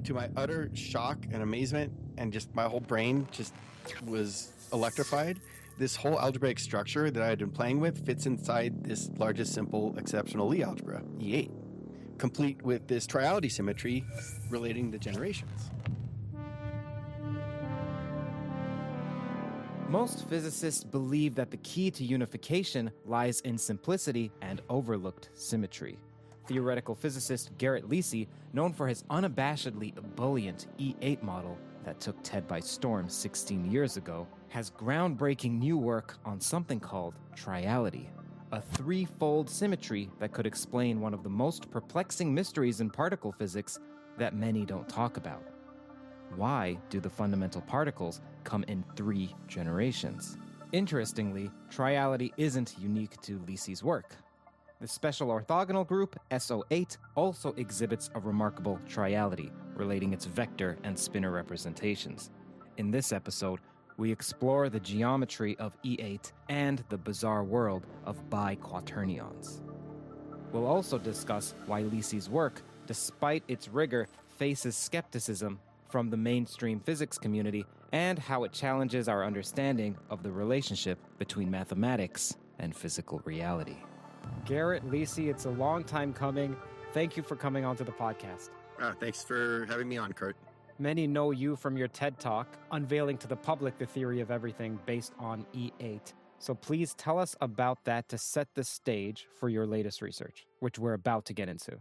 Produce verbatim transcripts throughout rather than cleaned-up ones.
to my utter shock and amazement, and just my whole brain just was electrified, this whole algebraic structure that I had been playing with fits inside this largest simple exceptional Lie algebra, E eight, complete with this triality symmetry relating the generations. Most physicists believe that the key to unification lies in simplicity and overlooked symmetry. Theoretical physicist Garrett Lisi, known for his unabashedly ebullient E eight model that took TED by storm sixteen years ago, has groundbreaking new work on something called triality, a threefold symmetry that could explain one of the most perplexing mysteries in particle physics that many don't talk about. Why do the fundamental particles come in three generations? Interestingly, triality isn't unique to Lisi's work. The special orthogonal group, S O eight, also exhibits a remarkable triality, relating its vector and spinor representations. In this episode, we explore the geometry of E eight and the bizarre world of biquaternions. We'll also discuss why Lisi's work, despite its rigor, faces skepticism from the mainstream physics community, and how it challenges our understanding of the relationship between mathematics and physical reality. Garrett Lisi, it's a long time coming. Thank you for coming onto the podcast. Oh, thanks for having me on, Kurt. Many know you from your TED Talk, unveiling to the public the theory of everything based on E eight. So please tell us about that to set the stage for your latest research, which we're about to get into.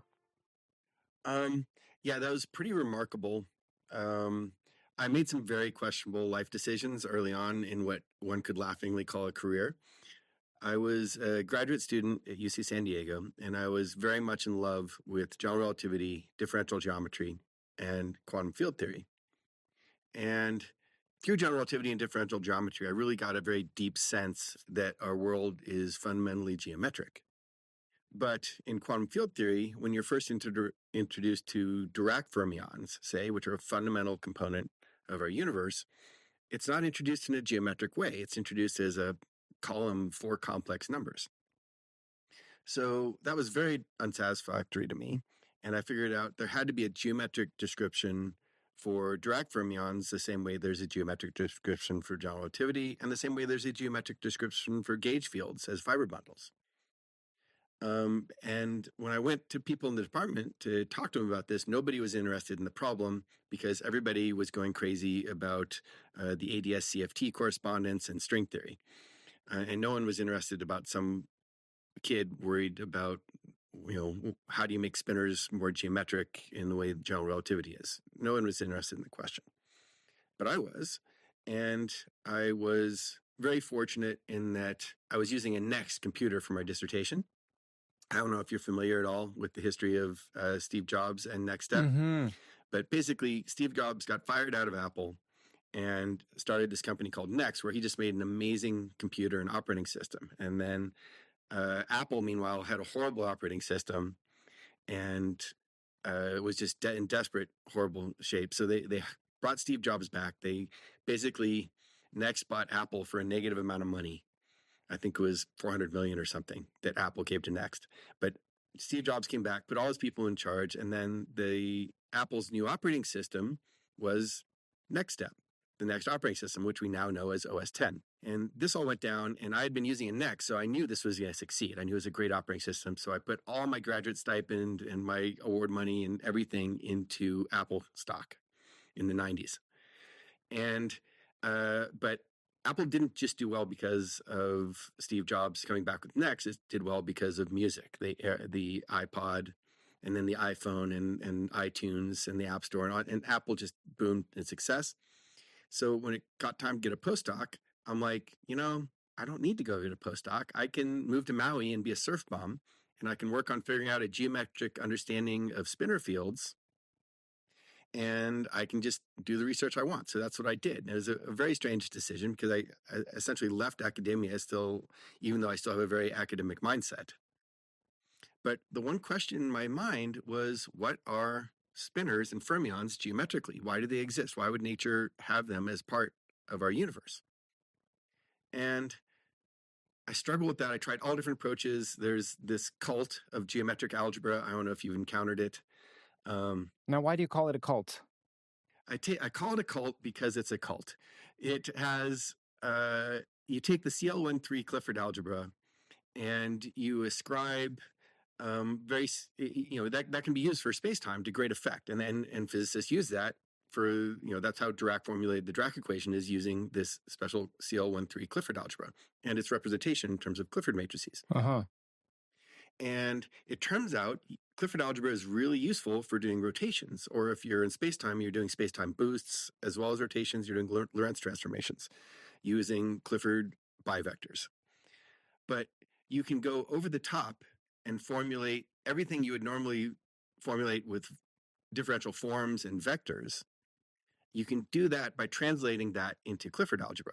Um, yeah, that was pretty remarkable. Um, I made some very questionable life decisions early on in what one could laughingly call a career. I was a graduate student at U C San Diego, and I was very much in love with general relativity, differential geometry, and quantum field theory. And through general relativity and differential geometry, I really got a very deep sense that our world is fundamentally geometric. But in quantum field theory, when you're first introdu- introduced to Dirac fermions, say, which are a fundamental component of our universe, it's not introduced in a geometric way. It's introduced as a column for complex numbers. So that was very unsatisfactory to me. And I figured out there had to be a geometric description for Dirac fermions, the same way there's a geometric description for general relativity, and the same way there's a geometric description for gauge fields as fiber bundles. Um, and when I went to people in the department to talk to them about this, nobody was interested in the problem because everybody was going crazy about uh, the A D S C F T correspondence and string theory. Uh, and no one was interested about some kid worried about, you know, how do you make spinors more geometric in the way general relativity is? No one was interested in the question. But I was. And I was very fortunate in that I was using a NeXT computer for my dissertation. I don't know if you're familiar at all with the history of uh, Steve Jobs and NeXTSTEP. Mm-hmm. But basically, Steve Jobs got fired out of Apple and started this company called NeXT, where he just made an amazing computer and operating system. And then uh, Apple, meanwhile, had a horrible operating system and uh, was just de- in desperate, horrible shape. So they, they brought Steve Jobs back. They basically, NeXT bought Apple for a negative amount of money. I think it was four hundred million dollars or something that Apple gave to NeXT. But Steve Jobs came back, put all his people in charge, and then the Apple's new operating system was NeXTSTEP, the NeXT operating system, which we now know as O S ten. And this all went down, and I had been using a NeXT, so I knew this was going to succeed. I knew it was a great operating system, so I put all my graduate stipend and my award money and everything into Apple stock in the nineties. And, uh, but Apple didn't just do well because of Steve Jobs coming back with NeXT. It did well because of music, the uh, the iPod, and then the iPhone and, and iTunes and the App Store. And, and Apple just boomed in success. So when it got time to get a postdoc, I'm like, you know, I don't need to go get a postdoc. I can move to Maui and be a surf bum, and I can work on figuring out a geometric understanding of spinor fields. And I can just do the research I want. So that's what I did. And it was a, a very strange decision because I, I essentially left academia still, even though I still have a very academic mindset. But the one question in my mind was, what are spinors and fermions geometrically? Why do they exist? Why would nature have them as part of our universe? And I struggled with that. I tried all different approaches. There's this cult of geometric algebra. I don't know if you've encountered it. Um, now, why do you call it a cult? I take I call it a cult because it's a cult. It has uh, you take the C L thirteen Clifford algebra and you ascribe um, very you know that that can be used for space-time to great effect, and and and physicists use that for you know that's how Dirac formulated the Dirac equation, is using this special C L thirteen Clifford algebra and its representation in terms of Clifford matrices. Uh huh. And it turns out Clifford algebra is really useful for doing rotations, or if you're in space-time, you're doing space-time boosts as well as rotations. You're doing Lorentz transformations using Clifford bivectors. But you can go over the top and formulate everything you would normally formulate with differential forms and vectors. You can do that by translating that into Clifford algebra.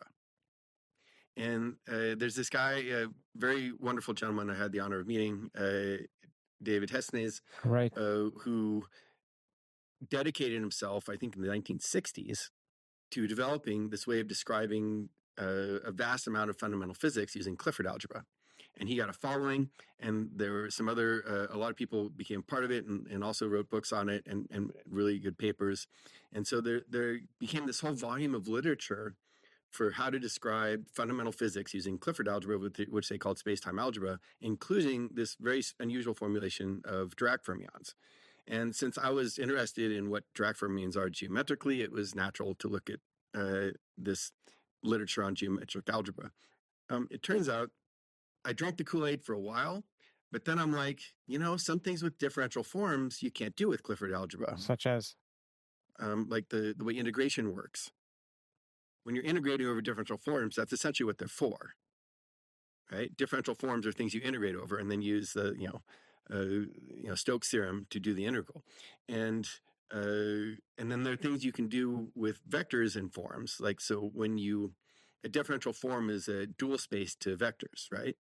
And uh, there's this guy, a very wonderful gentleman I had the honor of meeting, uh, David Hestenes, Right. uh, who dedicated himself, I think in the nineteen sixties, to developing this way of describing uh, a vast amount of fundamental physics using Clifford algebra. And he got a following, and there were some other, uh, a lot of people became part of it and, and also wrote books on it and, and really good papers. And so there, there became this whole volume of literature for how to describe fundamental physics using Clifford algebra, which they called space-time algebra, including this very unusual formulation of Dirac fermions. And since I was interested in what Dirac fermions are geometrically, it was natural to look at uh, this literature on geometric algebra. Um, it turns out I drank the Kool-Aid for a while, but then I'm like, you know, some things with differential forms you can't do with Clifford algebra. Such as? Um, like the, the way integration works. When you're integrating over differential forms, that's essentially what they're for, right? Differential forms are things you integrate over and then use the, you know, uh, you know, Stokes theorem to do the integral. And uh, and then there are things you can do with vectors and forms. Like, so when you, a differential form is a dual space to vectors, right?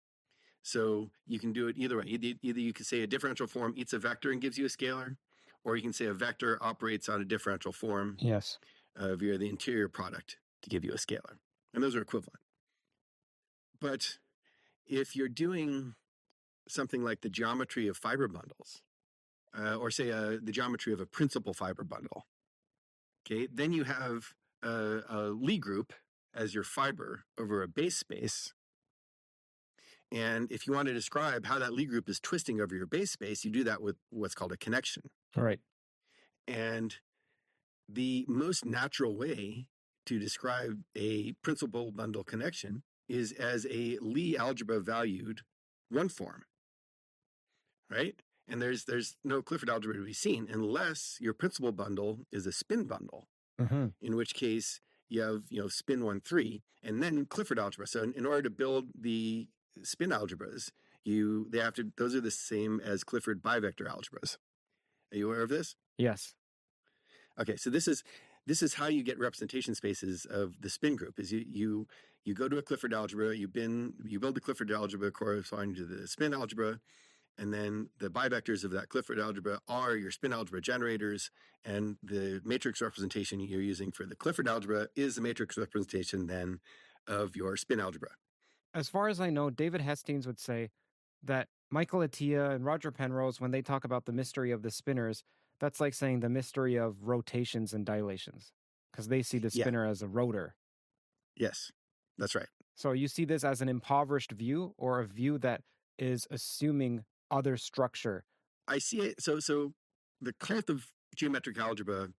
So you can do it either way. Either, either you can say a differential form eats a vector and gives you a scalar, or you can say a vector operates on a differential form. Yes. Uh, via the interior product to give you a scalar. And those are equivalent. But if you're doing something like the geometry of fiber bundles, uh, or say uh, the geometry of a principal fiber bundle, okay, then you have a, a Lie group as your fiber over a base space. And if you want to describe how that Lie group is twisting over your base space, you do that with what's called a connection. Right. And the most natural way to describe a principal bundle connection is as a Lie algebra valued one form, right? And there's there's no Clifford algebra to be seen unless your principal bundle is a spin bundle, mm-hmm. in which case you have, you know, spin one, three, and then Clifford algebra. So in, in order to build the spin algebras, you they have to, those are the same as Clifford bivector algebras. Are you aware of this? Yes. Okay, so this is this is how you get representation spaces of the spin group. Is you you you go to a Clifford algebra, you bin you build the Clifford algebra corresponding to the spin algebra, and then the bivectors of that Clifford algebra are your spin algebra generators, and the matrix representation you're using for the Clifford algebra is the matrix representation then of your spin algebra. As far as I know, David Hestenes would say that Michael Atiyah and Roger Penrose, when they talk about the mystery of the spinners, that's like saying the mystery of rotations and dilations, because they see the spinner yeah. as a rotor. Yes, that's right. So you see this as an impoverished view, or a view that is assuming other structure? I see it. So, so the cult of geometric algebra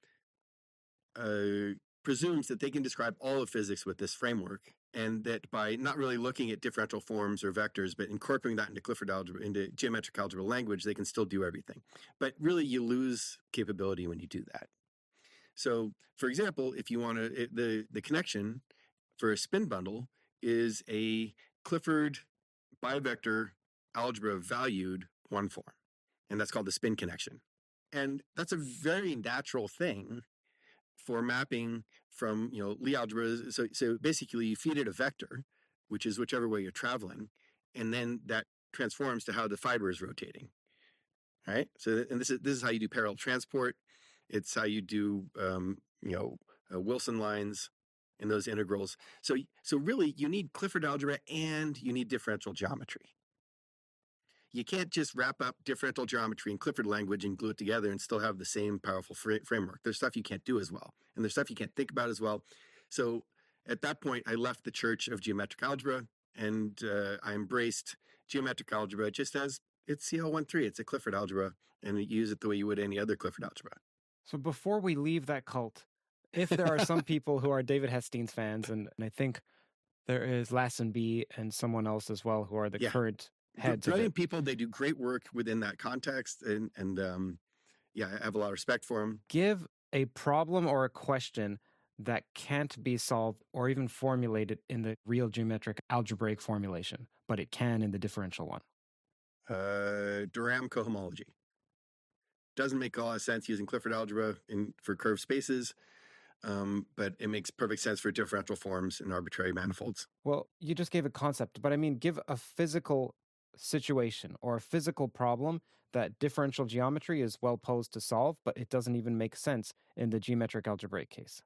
uh, presumes that they can describe all of physics with this framework, and that by not really looking at differential forms or vectors, but incorporating that into Clifford algebra, into geometric algebra language, they can still do everything. But really, you lose capability when you do that. So, for example, if you want to, the, the connection for a spin bundle is a Clifford bivector algebra valued one form, and that's called the spin connection. And that's a very natural thing for mapping from, you know, Lie algebra. So, so basically you feed it a vector, which is whichever way you're traveling, and then that transforms to how the fiber is rotating. All right. So, and this is, this is how you do parallel transport. It's how you do, um, you know, uh, Wilson lines in those integrals. So, so really you need Clifford algebra and you need differential geometry. you can't just wrap up differential geometry and Clifford language and glue it together and still have the same powerful fr- framework. There's stuff you can't do as well, and there's stuff you can't think about as well. So at that point, I left the church of geometric algebra, and uh, I embraced geometric algebra just as it's C L one three. It's a Clifford algebra, and you use it the way you would any other Clifford algebra. So before we leave that cult, if there are some people who are David Hestein's fans, and, and I think there is Lassen B and someone else as well who are the Yeah. current heads of Brilliant it. people. They do great work within that context, and and um, yeah, I have a lot of respect for them. Give a problem or a question that can't be solved or even formulated in the real geometric algebraic formulation, but it can in the differential one. Uh, Durham cohomology doesn't make a lot of sense using Clifford algebra in for curved spaces, um, but it makes perfect sense for differential forms and arbitrary manifolds. Well, you just gave a concept, but I mean, give a physical situation or a physical problem that differential geometry is well posed to solve, but it doesn't even make sense in the geometric algebraic case.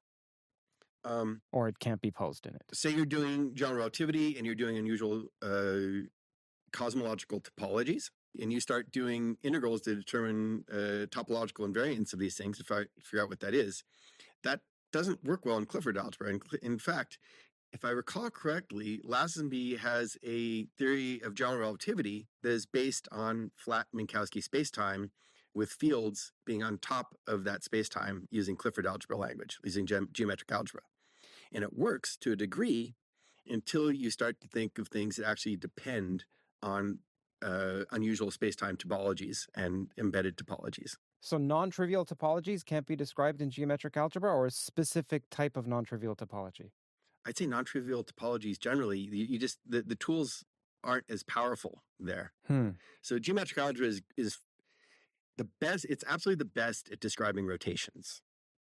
Um, or it can't be posed in it. say you're doing general relativity and you're doing unusual uh, cosmological topologies, and you start doing integrals to determine uh, topological invariance of these things, if I figure out what that is, that doesn't work well in Clifford algebra. In, in fact, if I recall correctly, Lazenby has a theory of general relativity that is based on flat Minkowski spacetime, with fields being on top of that spacetime using Clifford algebra language, using ge- geometric algebra. And it works to a degree until you start to think of things that actually depend on uh, unusual spacetime topologies and embedded topologies. So non-trivial topologies can't be described in geometric algebra, or a specific type of non-trivial topology? I'd say non-trivial topologies generally, you, you just, the, the tools aren't as powerful there. Hmm. So geometric algebra is, is the best, it's absolutely the best at describing rotations.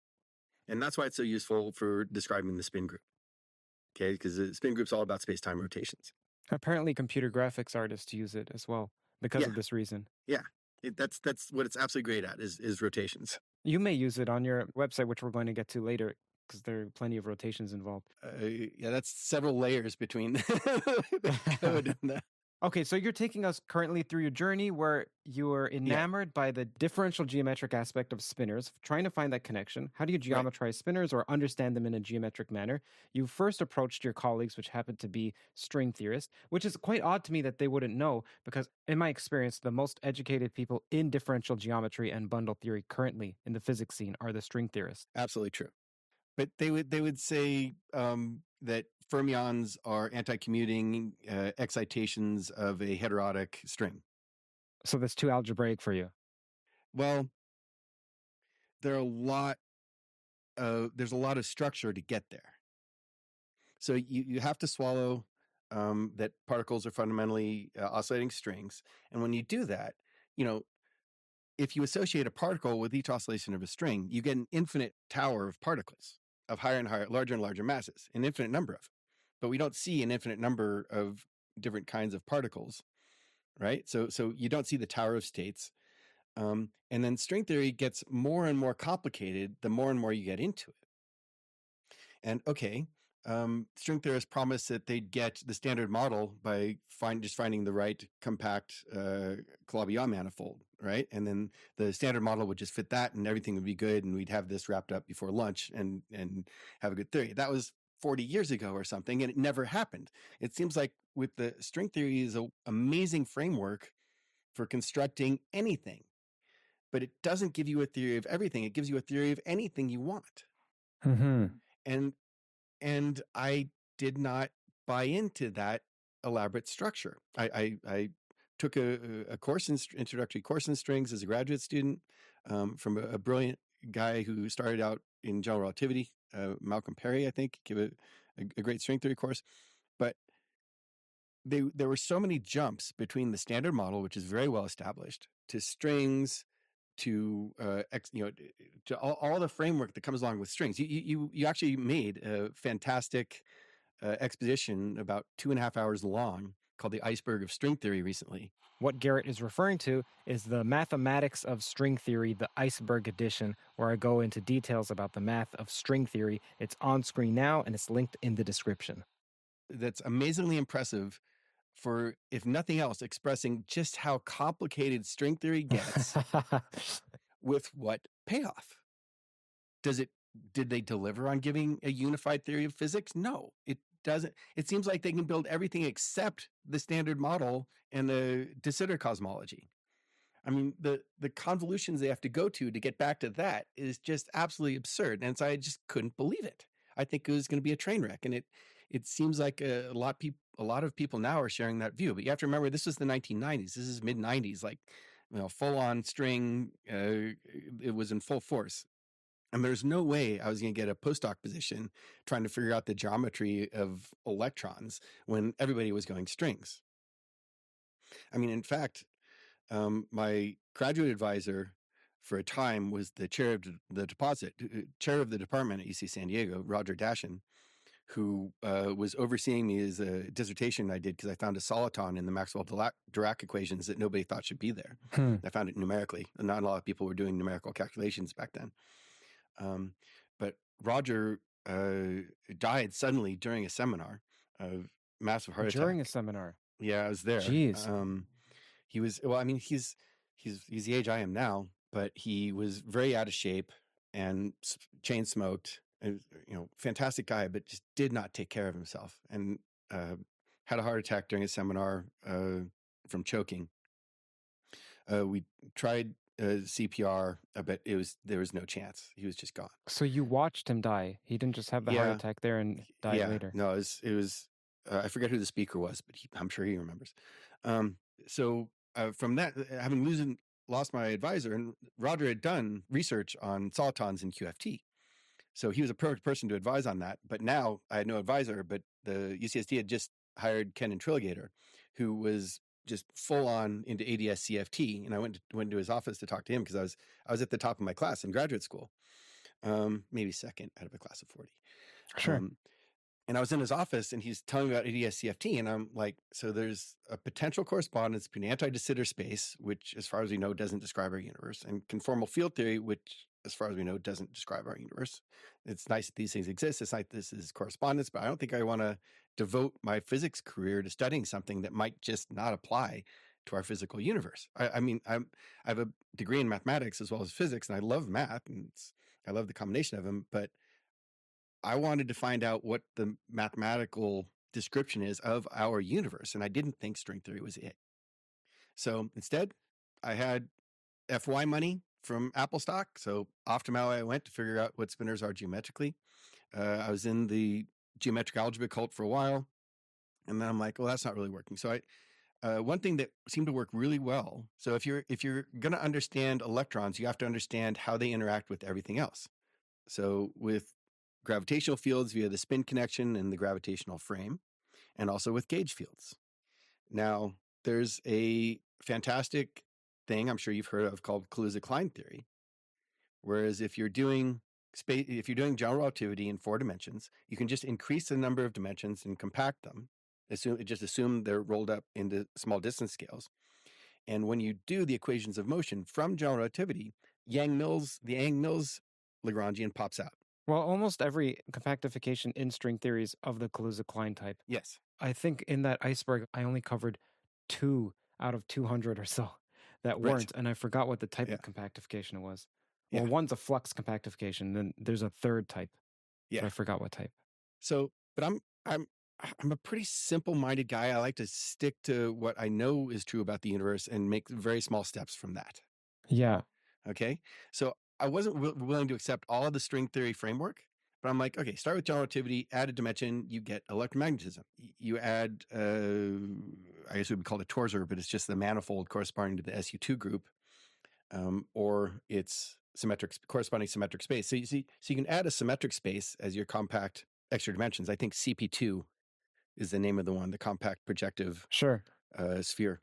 And that's why it's so useful for describing the spin group. Okay, because the spin group's all about space-time rotations. Apparently computer graphics artists use it as well because Yeah. of this reason. Yeah, it, that's that's what it's absolutely great at, is is rotations. You may use it on your website, which we're going to get to later, because there are plenty of rotations involved. Uh, yeah, that's several layers between the code and the... Okay, so you're taking us currently through your journey where you were enamored by the differential geometric aspect of spinors, trying to find that connection. How do you geometrize right. spinors or understand them in a geometric manner? You first approached your colleagues, which happened to be string theorists, which is quite odd to me that they wouldn't know, because in my experience, the most educated people in differential geometry and bundle theory currently in the physics scene are the string theorists. Absolutely true. But they would they would say um, that fermions are anti-commuting uh, excitations of a heterotic string. So that's too algebraic for you. Well, there are a lot of there's a lot of structure to get there. So you, you have to swallow um, that particles are fundamentally uh, oscillating strings, and when you do that, you know, if you associate a particle with each oscillation of a string, you get an infinite tower of particles of higher and higher, larger and larger masses, an infinite number of. But we don't see an infinite number of different kinds of particles, right? So, so you don't see the tower of states. Um, and then string theory gets more and more complicated the more and more you get into it. And okay, um, string theorists promised that they'd get the standard model by find, just finding the right compact uh, Calabi-Yau manifold, right? And then the standard model would just fit that and everything would be good, and we'd have this wrapped up before lunch and, and have a good theory. That was forty years ago or something, and it never happened. It seems like with the string theory is an amazing framework for constructing anything, but it doesn't give you a theory of everything. It gives you a theory of anything you want. Mm-hmm. And And I did not buy into that elaborate structure. I, I, I took a, a course in introductory course in strings as a graduate student um, from a, a brilliant guy who started out in general relativity, uh, Malcolm Perry, I think, give a, a, a great string theory course. But they, there were so many jumps between the standard model, which is very well established, to strings, to uh, ex, you know, to all, all the framework that comes along with strings. You you you actually made a fantastic uh, exposition about two and a half hours long called "The Iceberg of String Theory" recently. What Garrett is referring to is the Mathematics of String Theory, the Iceberg edition, where I go into details about the math of string theory. It's on screen now, and it's linked in the description. That's amazingly impressive for, if nothing else, expressing just how complicated string theory gets with what payoff. Does it, did they deliver on giving a unified theory of physics? No, it doesn't. It seems like they can build everything except the standard model and the de Sitter cosmology. I mean, the, the convolutions they have to go to to get back to that is just absolutely absurd. And so I just couldn't believe it. I think it was going to be a train wreck. And it, it seems like a, a lot people, a lot of people now are sharing that view. But you have to remember, this was the nineteen nineties. This is mid nineties, like, you know, full on string. Uh, it was in full force. And there's no way I was going to get a postdoc position trying to figure out the geometry of electrons when everybody was going strings. I mean, in fact, um, my graduate advisor for a time was the chair of the deposit, chair of the department at U C San Diego, Roger Dashin, who uh, was overseeing me as a dissertation I did because I found a soliton in the Maxwell-Dirac equations that nobody thought should be there. Hmm. I found it numerically. Not a lot of people were doing numerical calculations back then. Um, but Roger uh, died suddenly during a seminar of massive heart attack. During a seminar? Yeah, I was there. Jeez. Um, he was, well, I mean, he's, he's, he's the age I am now, but he was very out of shape and chain smoked. And, you know, fantastic guy, but just did not take care of himself and uh, had a heart attack during a seminar uh, from choking. Uh, we tried uh, C P R, but it was there was no chance. He was just gone. So you watched him die. He didn't just have the yeah. heart attack there and die yeah. later. No, it was. It was uh, I forget who the speaker was, but he, I'm sure he remembers. Um, so uh, from that, having losing, lost my advisor, and Roger had done research on solitons in Q F T. So he was a perfect person to advise on that. But now I had no advisor, but the U C S D had just hired Ken Intrigator, who was just full on into A D S C F T. And I went to, went to his office to talk to him because I was, I was at the top of my class in graduate school, um, maybe second out of a class of forty. Sure. Um, and I was in his office and he's telling me about A D S C F T. And I'm like, so there's a potential correspondence between anti-de Sitter space, which as far as we know, doesn't describe our universe, and conformal field theory, which as far as we know, doesn't describe our universe. It's nice that these things exist. It's like this is correspondence, but I don't think I want to devote my physics career to studying something that might just not apply to our physical universe. I, I mean, I'm, I have a degree in mathematics as well as physics, and I love math, and it's, I love the combination of them, but I wanted to find out what the mathematical description is of our universe, and I didn't think string theory was it. So instead, I had F Y money from Apple stock. So off to Maui I went to figure out what spinors are geometrically. Uh, I was in the geometric algebra cult for a while. And then I'm like, well, that's not really working. So I, uh, one thing that seemed to work really well. So if you're, if you're going to understand electrons, you have to understand how they interact with everything else. So with gravitational fields via the spin connection and the gravitational frame, and also with gauge fields. Now there's a fantastic thing I'm sure you've heard of called Kaluza-Klein theory. Whereas if you're doing space, if you're doing general relativity in four dimensions, you can just increase the number of dimensions and compact them. Assume just assume they're rolled up into small distance scales. And when you do the equations of motion from general relativity, Yang-Mills, the Yang-Mills Lagrangian pops out. Well, almost every compactification in string theory is of the Kaluza-Klein type. Yes. I think in that iceberg, I only covered two out of two hundred or so that weren't, right. And I forgot what the type yeah. of compactification it was. Well, yeah. One's a flux compactification, then there's a third type. Yeah. I forgot what type. So, but I'm, I'm, I'm a pretty simple-minded guy. I like to stick to what I know is true about the universe and make very small steps from that. Yeah. Okay. So I wasn't w- willing to accept all of the string theory framework, but I'm like, okay, start with general relativity, add a dimension, you get electromagnetism. You add, uh, I guess it would be called a torsor, but it's just the manifold corresponding to the S U two group, um, or it's symmetric, corresponding symmetric space. So you see, so you can add a symmetric space as your compact extra dimensions. I think C P two is the name of the one, the compact projective sure. uh, sphere,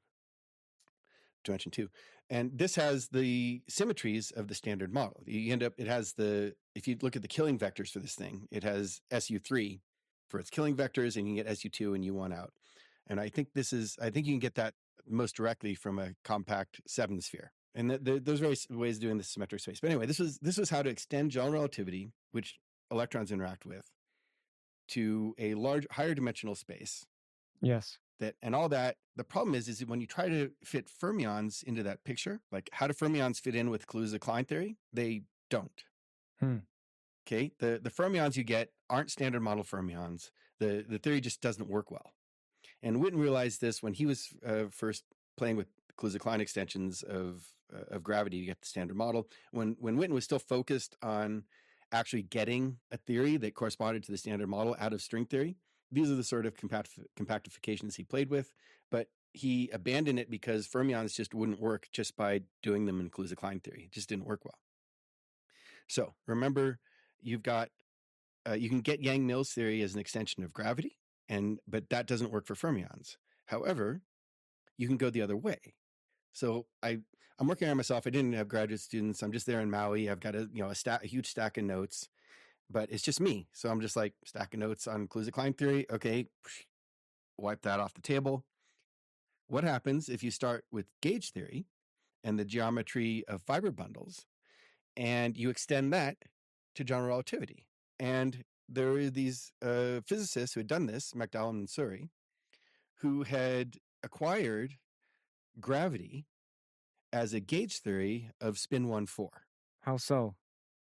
dimension two. And this has the symmetries of the standard model. You end up, it has the, if you look at the killing vectors for this thing, it has S U three for its killing vectors, and you can get S U two and U one out. And I think this is, I think you can get that most directly from a compact seven sphere. And the, the, there's various ways of doing this symmetric space. But anyway, this was, this was how to extend general relativity, which electrons interact with, to a large, higher dimensional space. Yes. that, and all that. The problem is, is when you try to fit fermions into that picture, like how do fermions fit in with Kaluza-Klein theory? They don't. Hmm. Okay. The, the fermions you get aren't standard model fermions. The, the theory just doesn't work well. And Witten realized this when he was uh, first playing with Kaluza-Klein extensions of, uh, of gravity to get the standard model. When, when Witten was still focused on actually getting a theory that corresponded to the standard model out of string theory, these are the sort of compact- compactifications he played with, but he abandoned it because fermions just wouldn't work just by doing them in Kaluza-Klein theory. It just didn't work well. So remember, you've got, uh, you can get Yang-Mills theory as an extension of gravity, and but that doesn't work for fermions. However, you can go the other way. So I, I'm working on myself. I didn't have graduate students. I'm just there in Maui. I've got a, you know, a, stack, a huge stack of notes, but it's just me. So I'm just like stack of notes on Kaluza-Klein theory. Okay. Wipe that off the table. What happens if you start with gauge theory and the geometry of fiber bundles and you extend that to general relativity? And there are these uh, physicists who had done this, McDowell and Suri, who had acquired gravity as a gauge theory of spin one four. How so?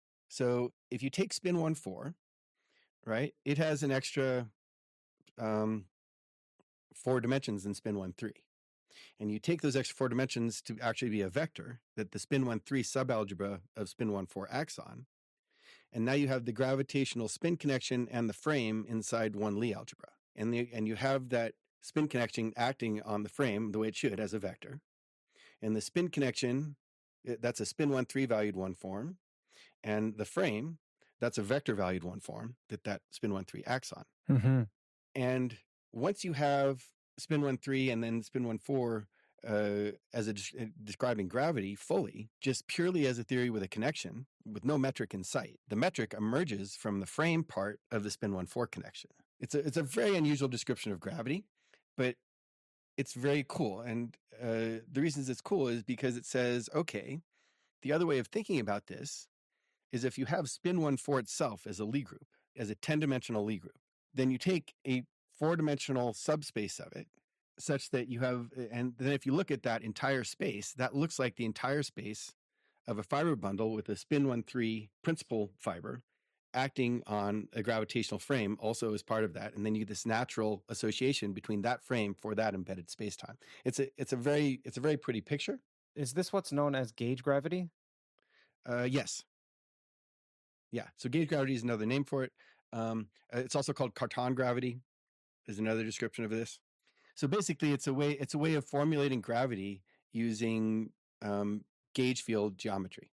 So if you take spin one four, right, it has an extra um, four dimensions than spin one three. And you take those extra four dimensions to actually be a vector that the spin one three subalgebra of spin one four acts on. And now you have the gravitational spin connection and the frame inside one Lie algebra. And, the, and you have that spin connection acting on the frame the way it should as a vector. And the spin connection, that's a spin one three valued one form. And the frame, that's a vector valued one form that that spin one three acts on. Mm-hmm. And once you have spin one three and then spin one four uh, as a de- describing gravity fully, just purely as a theory with a connection, with no metric in sight, the metric emerges from the frame part of the spin one four connection. It's a, it's a very unusual description of gravity, but it's very cool. And uh, the reasons it's cool is because it says, okay, the other way of thinking about this is if you have spin one four itself as a Lie group, as a ten-dimensional Lie group, then you take a four-dimensional subspace of it such that you have, and then if you look at that entire space, that looks like the entire space of a fiber bundle with a spin one three principal fiber acting on a gravitational frame also as part of that. And then you get this natural association between that frame for that embedded spacetime. It's a, it's a very, it's a very pretty picture. Is this what's known as gauge gravity? Uh, yes. Yeah. So gauge gravity is another name for it. Um, it's also called Cartan gravity is another description of this. So basically it's a way, it's a way of formulating gravity using um, gauge field geometry.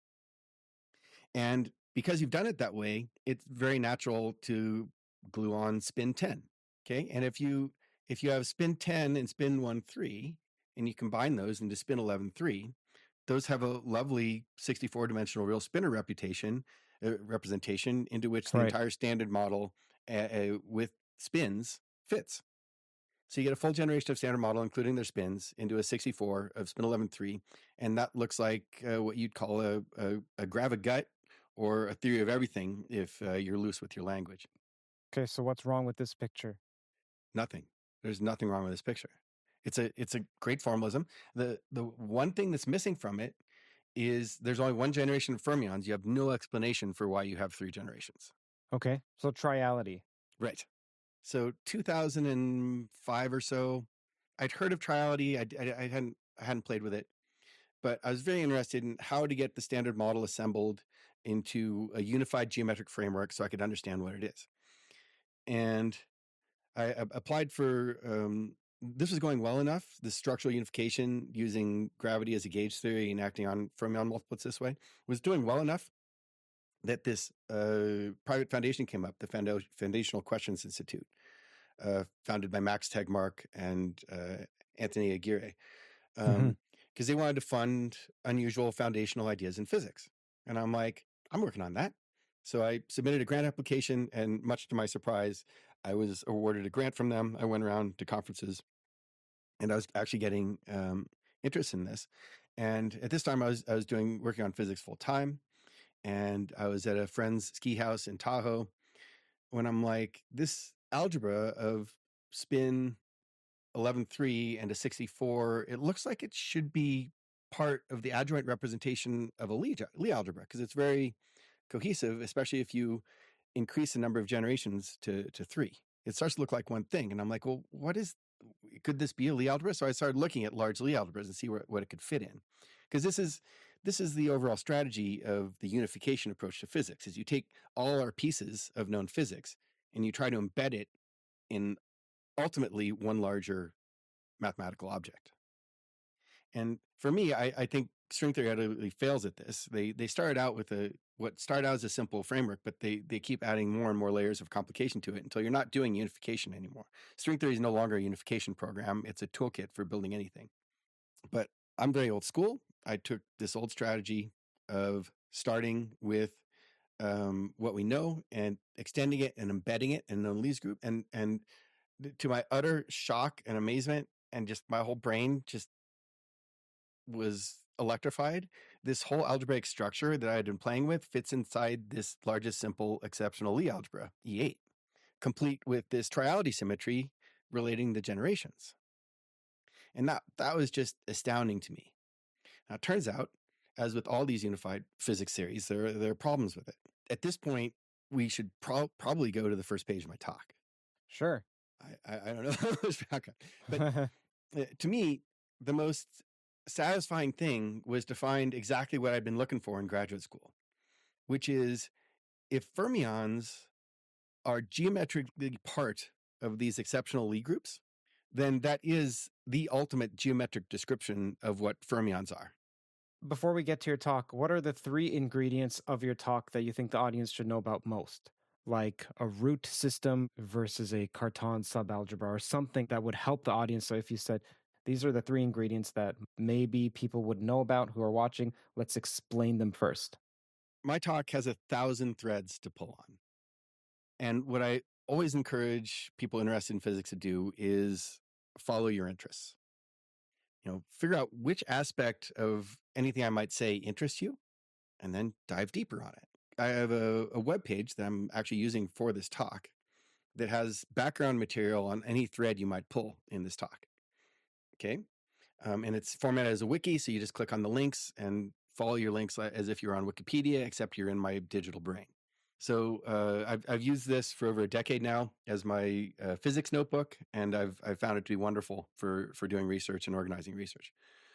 And because you've done it that way, it's very natural to glue on spin ten. Okay. And if you, if you have spin ten and spin one three, and you combine those into spin eleven three, those have a lovely sixty-four dimensional real spinner reputation, uh, representation into which the Right. entire standard model uh, uh, with spins fits. So you get a full generation of standard model, including their spins, into a sixty-four of spin eleven three. And that looks like uh, what you'd call a, a, a gravigut or a theory of everything if uh, you're loose with your language. Okay, so what's wrong with this picture? Nothing. There's nothing wrong with this picture. It's a it's a great formalism. The the one thing that's missing from it is there's only one generation of fermions. You have no explanation for why you have three generations. Okay, so triality. Right. So two thousand five or so, I'd heard of triality. I, I, I hadn't I hadn't played with it, but I was very interested in how to get the standard model assembled into a unified geometric framework so I could understand what it is. And I, I applied for, um, this was going well enough, the structural unification using gravity as a gauge theory and acting on fermion multiplets this way was doing well enough that this uh, private foundation came up, the Founda- Foundational Questions Institute, uh, founded by Max Tegmark and uh, Anthony Aguirre, because um, mm-hmm. they wanted to fund unusual foundational ideas in physics. And I'm like, I'm working on that. So I submitted a grant application, and much to my surprise, I was awarded a grant from them. I went around to conferences, and I was actually getting um, interest in this. And at this time, I was I was doing working on physics full time, and I was at a friend's ski house in Tahoe when I'm like, this algebra of spin eleven three and a sixty-four, it looks like it should be part of the adjoint representation of a Lie, Lie algebra, because it's very cohesive, especially if you increase the number of generations to, to three. It starts to look like one thing. And I'm like, well, what is, could this be a Lie algebra? So I started looking at large Lie algebras and see where, what it could fit in. Because this is, this is the overall strategy of the unification approach to physics, is you take all our pieces of known physics and you try to embed it in ultimately one larger mathematical object. And for me, I, I think string theory utterly fails at this. They they started out with a what started out as a simple framework, but they they keep adding more and more layers of complication to it until you're not doing unification anymore. String theory is no longer a unification program. It's a toolkit for building anything. But I'm very old school. I took this old strategy of starting with um, what we know and extending it and embedding it in a Lie's group. And and to my utter shock and amazement, and just my whole brain just was electrified, this whole algebraic structure that I had been playing with fits inside this largest simple exceptional Lie algebra, E eight, complete with this triality symmetry relating the generations. And that, that was just astounding to me. Now, it turns out, as with all these unified physics theories, there, there are problems with it. At this point, we should pro- probably go to the first page of my talk. Sure. I, I, I don't know. But to me, the most satisfying thing was to find exactly what I'd been looking for in graduate school, which is if fermions are geometrically part of these exceptional Lie groups, then that is the ultimate geometric description of what fermions are. Before we get to your talk, what are the three ingredients of your talk that you think the audience should know about most? Like a root system versus a Cartan subalgebra, or something that would help the audience. So if you said, these are the three ingredients that maybe people would know about who are watching, let's explain them first. My talk has a thousand threads to pull on. And what I always encourage people interested in physics to do is follow your interests. You know, figure out which aspect of anything I might say interests you, and then dive deeper on it. I have a, a web page that I'm actually using for this talk that has background material on any thread you might pull in this talk. Okay. Um, and it's formatted as a wiki. So you just click on the links and follow your links as if you're on Wikipedia, except you're in my digital brain. So uh, I've, I've used this for over a decade now as my uh, physics notebook, and I've, I've found it to be wonderful for, for doing research and organizing research.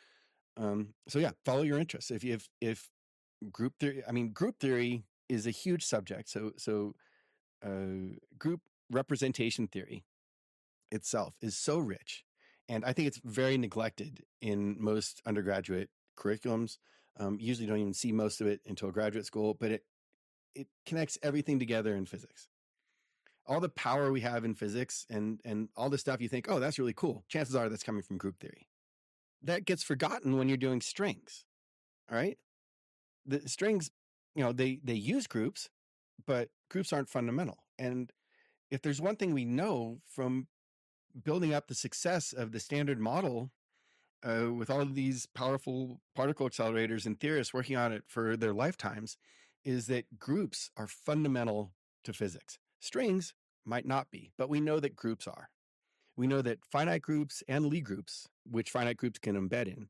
Um, so yeah, follow your interests. If you, if, if group theory, I mean, group theory is a huge subject. So, so uh, group representation theory itself is so rich. And I think it's very neglected in most undergraduate curriculums. Um, usually don't even see most of it until graduate school, but it, it connects everything together in physics. All the power we have in physics and, and all the stuff you think, oh, that's really cool. Chances are that's coming from group theory. That gets forgotten when you're doing strings. All right. The strings, you know, they, they use groups, but groups aren't fundamental. And if there's one thing we know from building up the success of the standard model uh, with all of these powerful particle accelerators and theorists working on it for their lifetimes, is that groups are fundamental to physics. Strings might not be, but we know that groups are. We know that finite groups and Lie groups, which finite groups can embed in,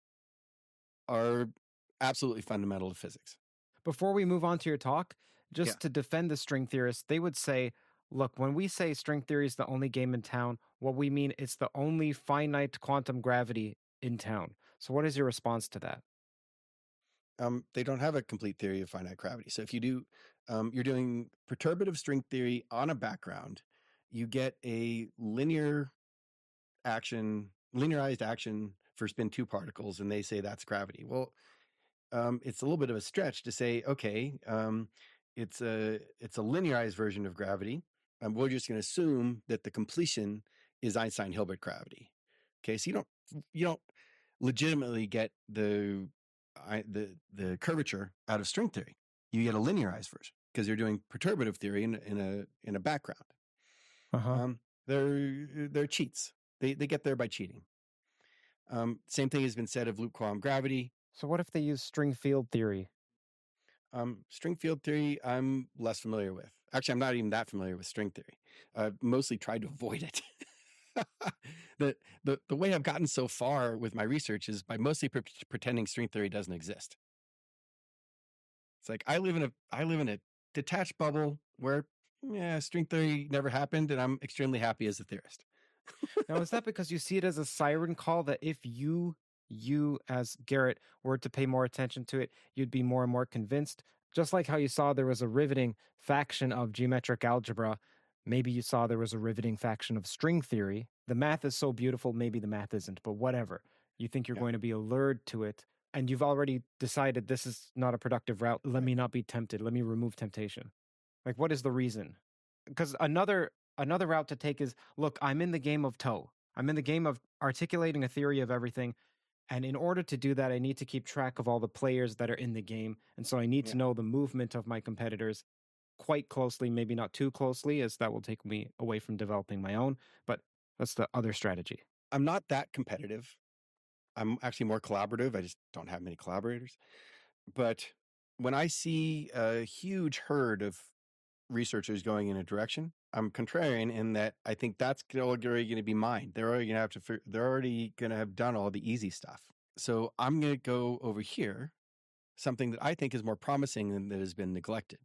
are absolutely fundamental to physics. Before we move on to your talk, just Yeah. to defend the string theorists, they would say, look, when we say string theory is the only game in town, what we mean it's the only finite quantum gravity in town. So what is your response to that? Um, they don't have a complete theory of finite gravity. So if you do, um, you're doing perturbative string theory on a background, you get a linear action, linearized action for spin two particles, and they say that's gravity. Well, um, it's a little bit of a stretch to say, okay, um, it's a it's a linearized version of gravity. Um, we're just going to assume that the completion is Einstein-Hilbert gravity. Okay, so you don't you don't legitimately get the I, the the curvature out of string theory. You get a linearized version because you're doing perturbative theory in, in a in a background. Uh-huh. Um, they're they're cheats. They they get there by cheating. Um, same thing has been said of loop quantum gravity. So what if they use string field theory? Um, string field theory, I'm less familiar with. Actually, I'm not even that familiar with string theory. I've mostly tried to avoid it. the, the the way I've gotten so far with my research is by mostly pre- pretending string theory doesn't exist. It's like I live in a I live in a detached bubble where yeah, string theory never happened, and I'm extremely happy as a theorist. Now, is that because you see it as a siren call that if you, you as Garrett, were to pay more attention to it, you'd be more and more convinced? Just like how you saw there was a riveting faction of geometric algebra, maybe you saw there was a riveting faction of string theory. The math is so beautiful, maybe the math isn't, but whatever. You think you're Yeah. going to be allured to it, and you've already decided this is not a productive route. Let me not be tempted. Let me remove temptation. Like, what is the reason? Because another another route to take is, look, I'm in the game of toe. I'm in the game of articulating a theory of everything. And in order to do that, I need to keep track of all the players that are in the game. And so I need Yeah. to know the movement of my competitors quite closely, maybe not too closely, as that will take me away from developing my own. But that's the other strategy. I'm not that competitive. I'm actually more collaborative. I just don't have many collaborators. But when I see a huge herd of researchers going in a direction, I'm contrarian in that I think that's already going to be mine. They're already going to have to. fi- They're already going to have done all the easy stuff. So I'm going to go over here, something that I think is more promising and that has been neglected.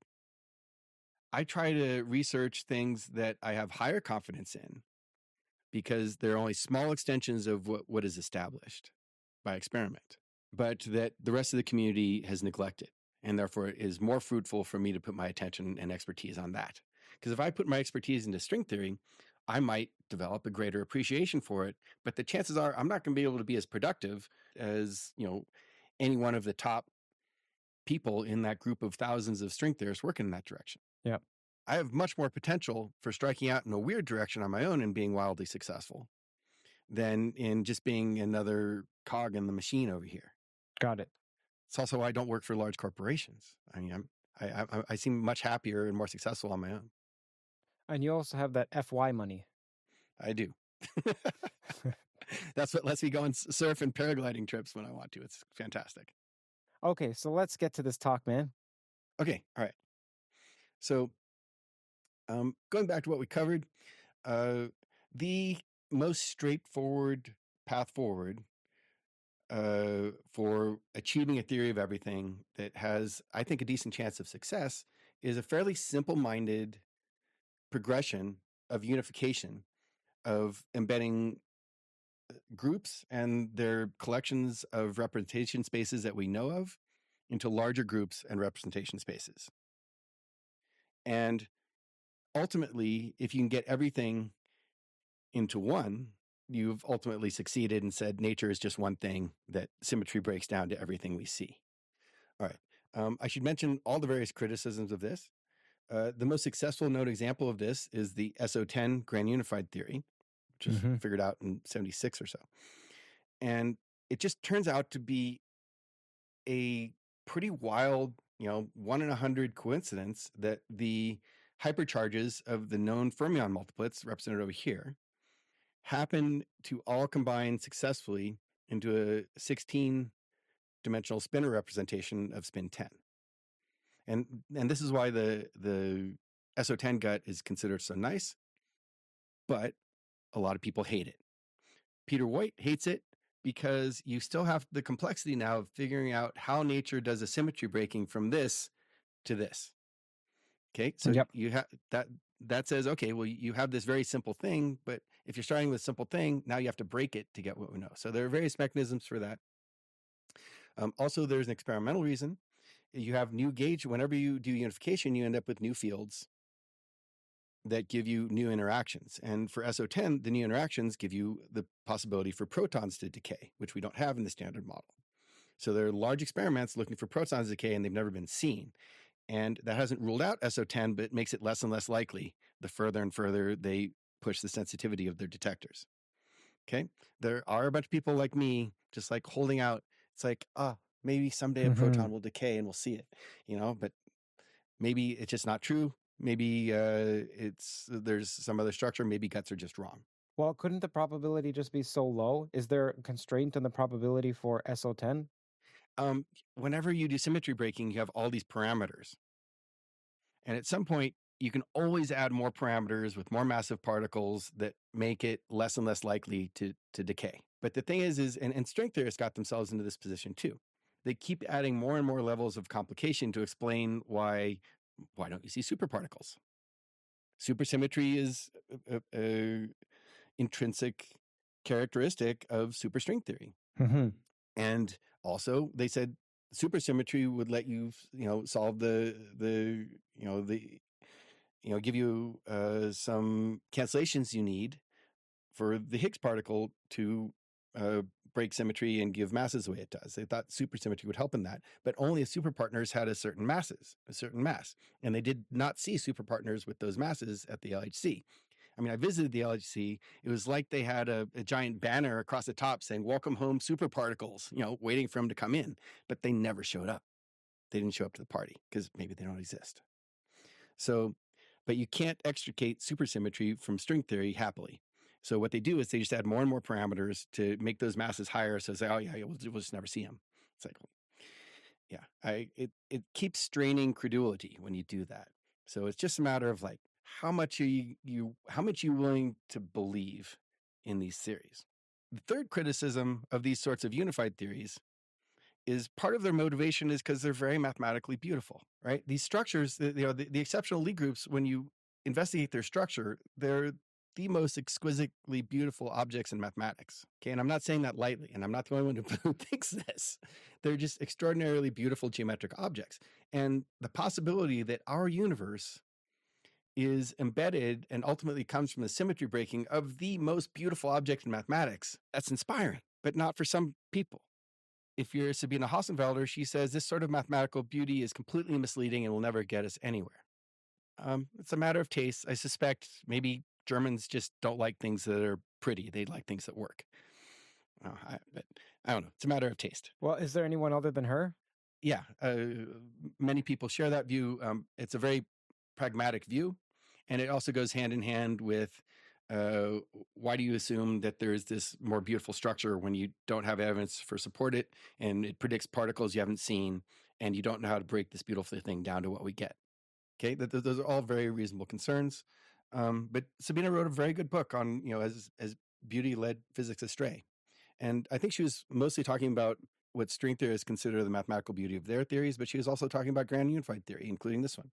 I try to research things that I have higher confidence in because they're only small extensions of what, what is established by experiment, but that the rest of the community has neglected. And therefore, it is more fruitful for me to put my attention and expertise on that. Because if I put my expertise into string theory, I might develop a greater appreciation for it. But the chances are I'm not going to be able to be as productive as, you know, any one of the top people in that group of thousands of string theorists working in that direction. Yeah. I have much more potential for striking out in a weird direction on my own and being wildly successful than in just being another cog in the machine over here. Got it. It's also why I don't work for large corporations. I mean, I'm, I, I, I seem much happier and more successful on my own. And you also have that F Y money. I do. That's what lets me go on surf and paragliding trips when I want to. It's fantastic. Okay, so let's get to this talk, man. Okay, all right. So, um, going back to what we covered, uh, the most straightforward path forward uh, for achieving a theory of everything that has, I think, a decent chance of success is a fairly simple-minded progression of unification, of embedding groups and their collections of representation spaces that we know of into larger groups and representation spaces. And ultimately, if you can get everything into one, you've ultimately succeeded and said nature is just one thing, that symmetry breaks down to everything we see. All right. Um, I should mention all the various criticisms of this. Uh, the most successful known example of this is the S O ten grand unified theory, which was Mhm. figured out in seventy-six or so. And it just turns out to be a pretty wild, you know, one in a hundred coincidence that the hypercharges of the known fermion multiplets represented over here happen to all combine successfully into a sixteen dimensional spinor representation of spin ten. And and this is why the the S O ten gut is considered so nice, but a lot of people hate it. Peter White hates it because you still have the complexity now of figuring out how nature does a symmetry breaking from this to this. Okay, so Yep. you have that that says, okay, well, you have this very simple thing, but if you're starting with a simple thing, now you have to break it to get what we know. So there are various mechanisms for that. Um, also, there's an experimental reason. You have new gauge. Whenever you do unification, you end up with new fields that give you new interactions. And for S O ten, the new interactions give you the possibility for protons to decay, which we don't have in the standard model. So there are large experiments looking for protons to decay, and they've never been seen. And that hasn't ruled out S O ten, but it makes it less and less likely the further and further they push the sensitivity of their detectors. Okay. There are a bunch of people like me just like holding out. It's like, ah, oh, maybe someday a Mhm. proton will decay and we'll see it, you know, but maybe it's just not true. Maybe uh, it's there's some other structure. Maybe guts are just wrong. Well, couldn't the probability just be so low? Is there a constraint on the probability for S O ten? Um, whenever you do symmetry breaking, you have all these parameters. And at some point, you can always add more parameters with more massive particles that make it less and less likely to, to decay. But the thing is, is and, and string theorists got themselves into this position too. They keep adding more and more levels of complication to explain why, why don't you see superparticles? Supersymmetry is a, a, a intrinsic characteristic of superstring theory. Mm-hmm. And also they said supersymmetry would let you, you know, solve the, the, you know, the, you know, give you uh, some cancellations you need for the Higgs particle to uh, break symmetry and give masses the way it does. They thought supersymmetry would help in that, but only if superpartners had a certain masses, a certain mass. And they did not see superpartners with those masses at the L H C. I mean, I visited the L H C. It was like they had a, a giant banner across the top saying, "Welcome home, superparticles," you know, waiting for them to come in, but they never showed up. They didn't show up to the party because maybe they don't exist. So, but you can't extricate supersymmetry from string theory happily. So what they do is they just add more and more parameters to make those masses higher. So say, oh yeah, we'll, we'll just never see them. It's like, yeah, I, it, it keeps straining credulity when you do that. So it's just a matter of like, how much are you, you, how much are you willing to believe in these theories? The third criticism of these sorts of unified theories is part of their motivation is because they're very mathematically beautiful, right? These structures, you know, the, the exceptional Lie groups, when you investigate their structure, they're the most exquisitely beautiful objects in mathematics. Okay, and I'm not saying that lightly, and I'm not the only one who thinks this. They're just extraordinarily beautiful geometric objects. And the possibility that our universe is embedded and ultimately comes from the symmetry breaking of the most beautiful object in mathematics, that's inspiring, but not for some people. If you're Sabine Hossenfelder, she says this sort of mathematical beauty is completely misleading and will never get us anywhere. Um, it's a matter of taste. I suspect maybe Germans just don't like things that are pretty. They like things that work. Uh, I, but I don't know. It's a matter of taste. Well, is there anyone other than her? Yeah, uh, many people share that view. Um, it's a very pragmatic view, and it also goes hand in hand with uh, why do you assume that there's this more beautiful structure when you don't have evidence for support it, and it predicts particles you haven't seen, and you don't know how to break this beautiful thing down to what we get? Okay, that those are all very reasonable concerns. Um, but Sabina wrote a very good book on, you know, as as beauty led physics astray, and I think she was mostly talking about what string theorists consider the mathematical beauty of their theories, but she was also talking about grand unified theory, including this one.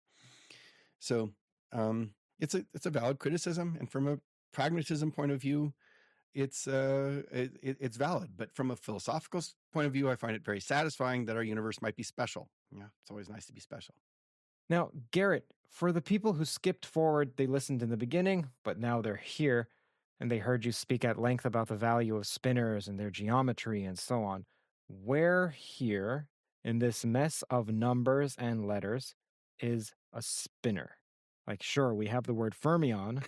So um, it's a it's a valid criticism, and from a pragmatism point of view, it's uh, it, it's valid. But from a philosophical point of view, I find it very satisfying that our universe might be special. Yeah, it's always nice to be special. Now, Garrett, for the people who skipped forward, they listened in the beginning, but now they're here, and they heard you speak at length about the value of spinors and their geometry and so on. Where here, in this mess of numbers and letters, is a spinor? Like, sure, we have the word fermion.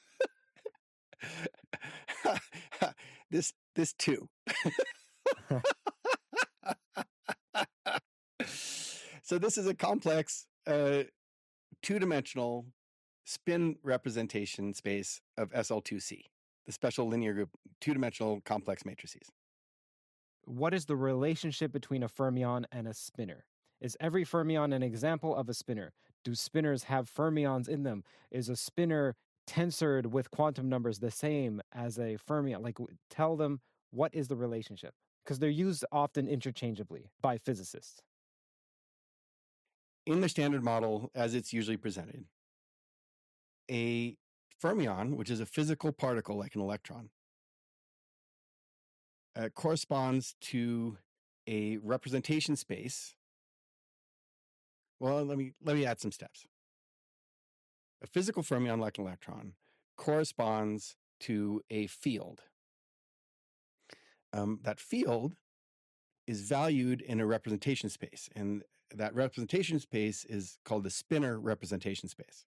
this, this too. So this is a complex uh, two-dimensional spin representation space of S L two C, the special linear group, two-dimensional complex matrices. What is the relationship between a fermion and a spinor? Is every fermion an example of a spinor? Do spinors have fermions in them? Is a spinor tensored with quantum numbers the same as a fermion? Like, tell them what is the relationship? Because they're used often interchangeably by physicists. In the standard model, as it's usually presented, a fermion, which is a physical particle like an electron, uh, corresponds to a representation space. Well, let me let me add some steps. A physical fermion like an electron corresponds to a field. Um, that field is valued in a representation space, and that representation space is called the spinor representation space.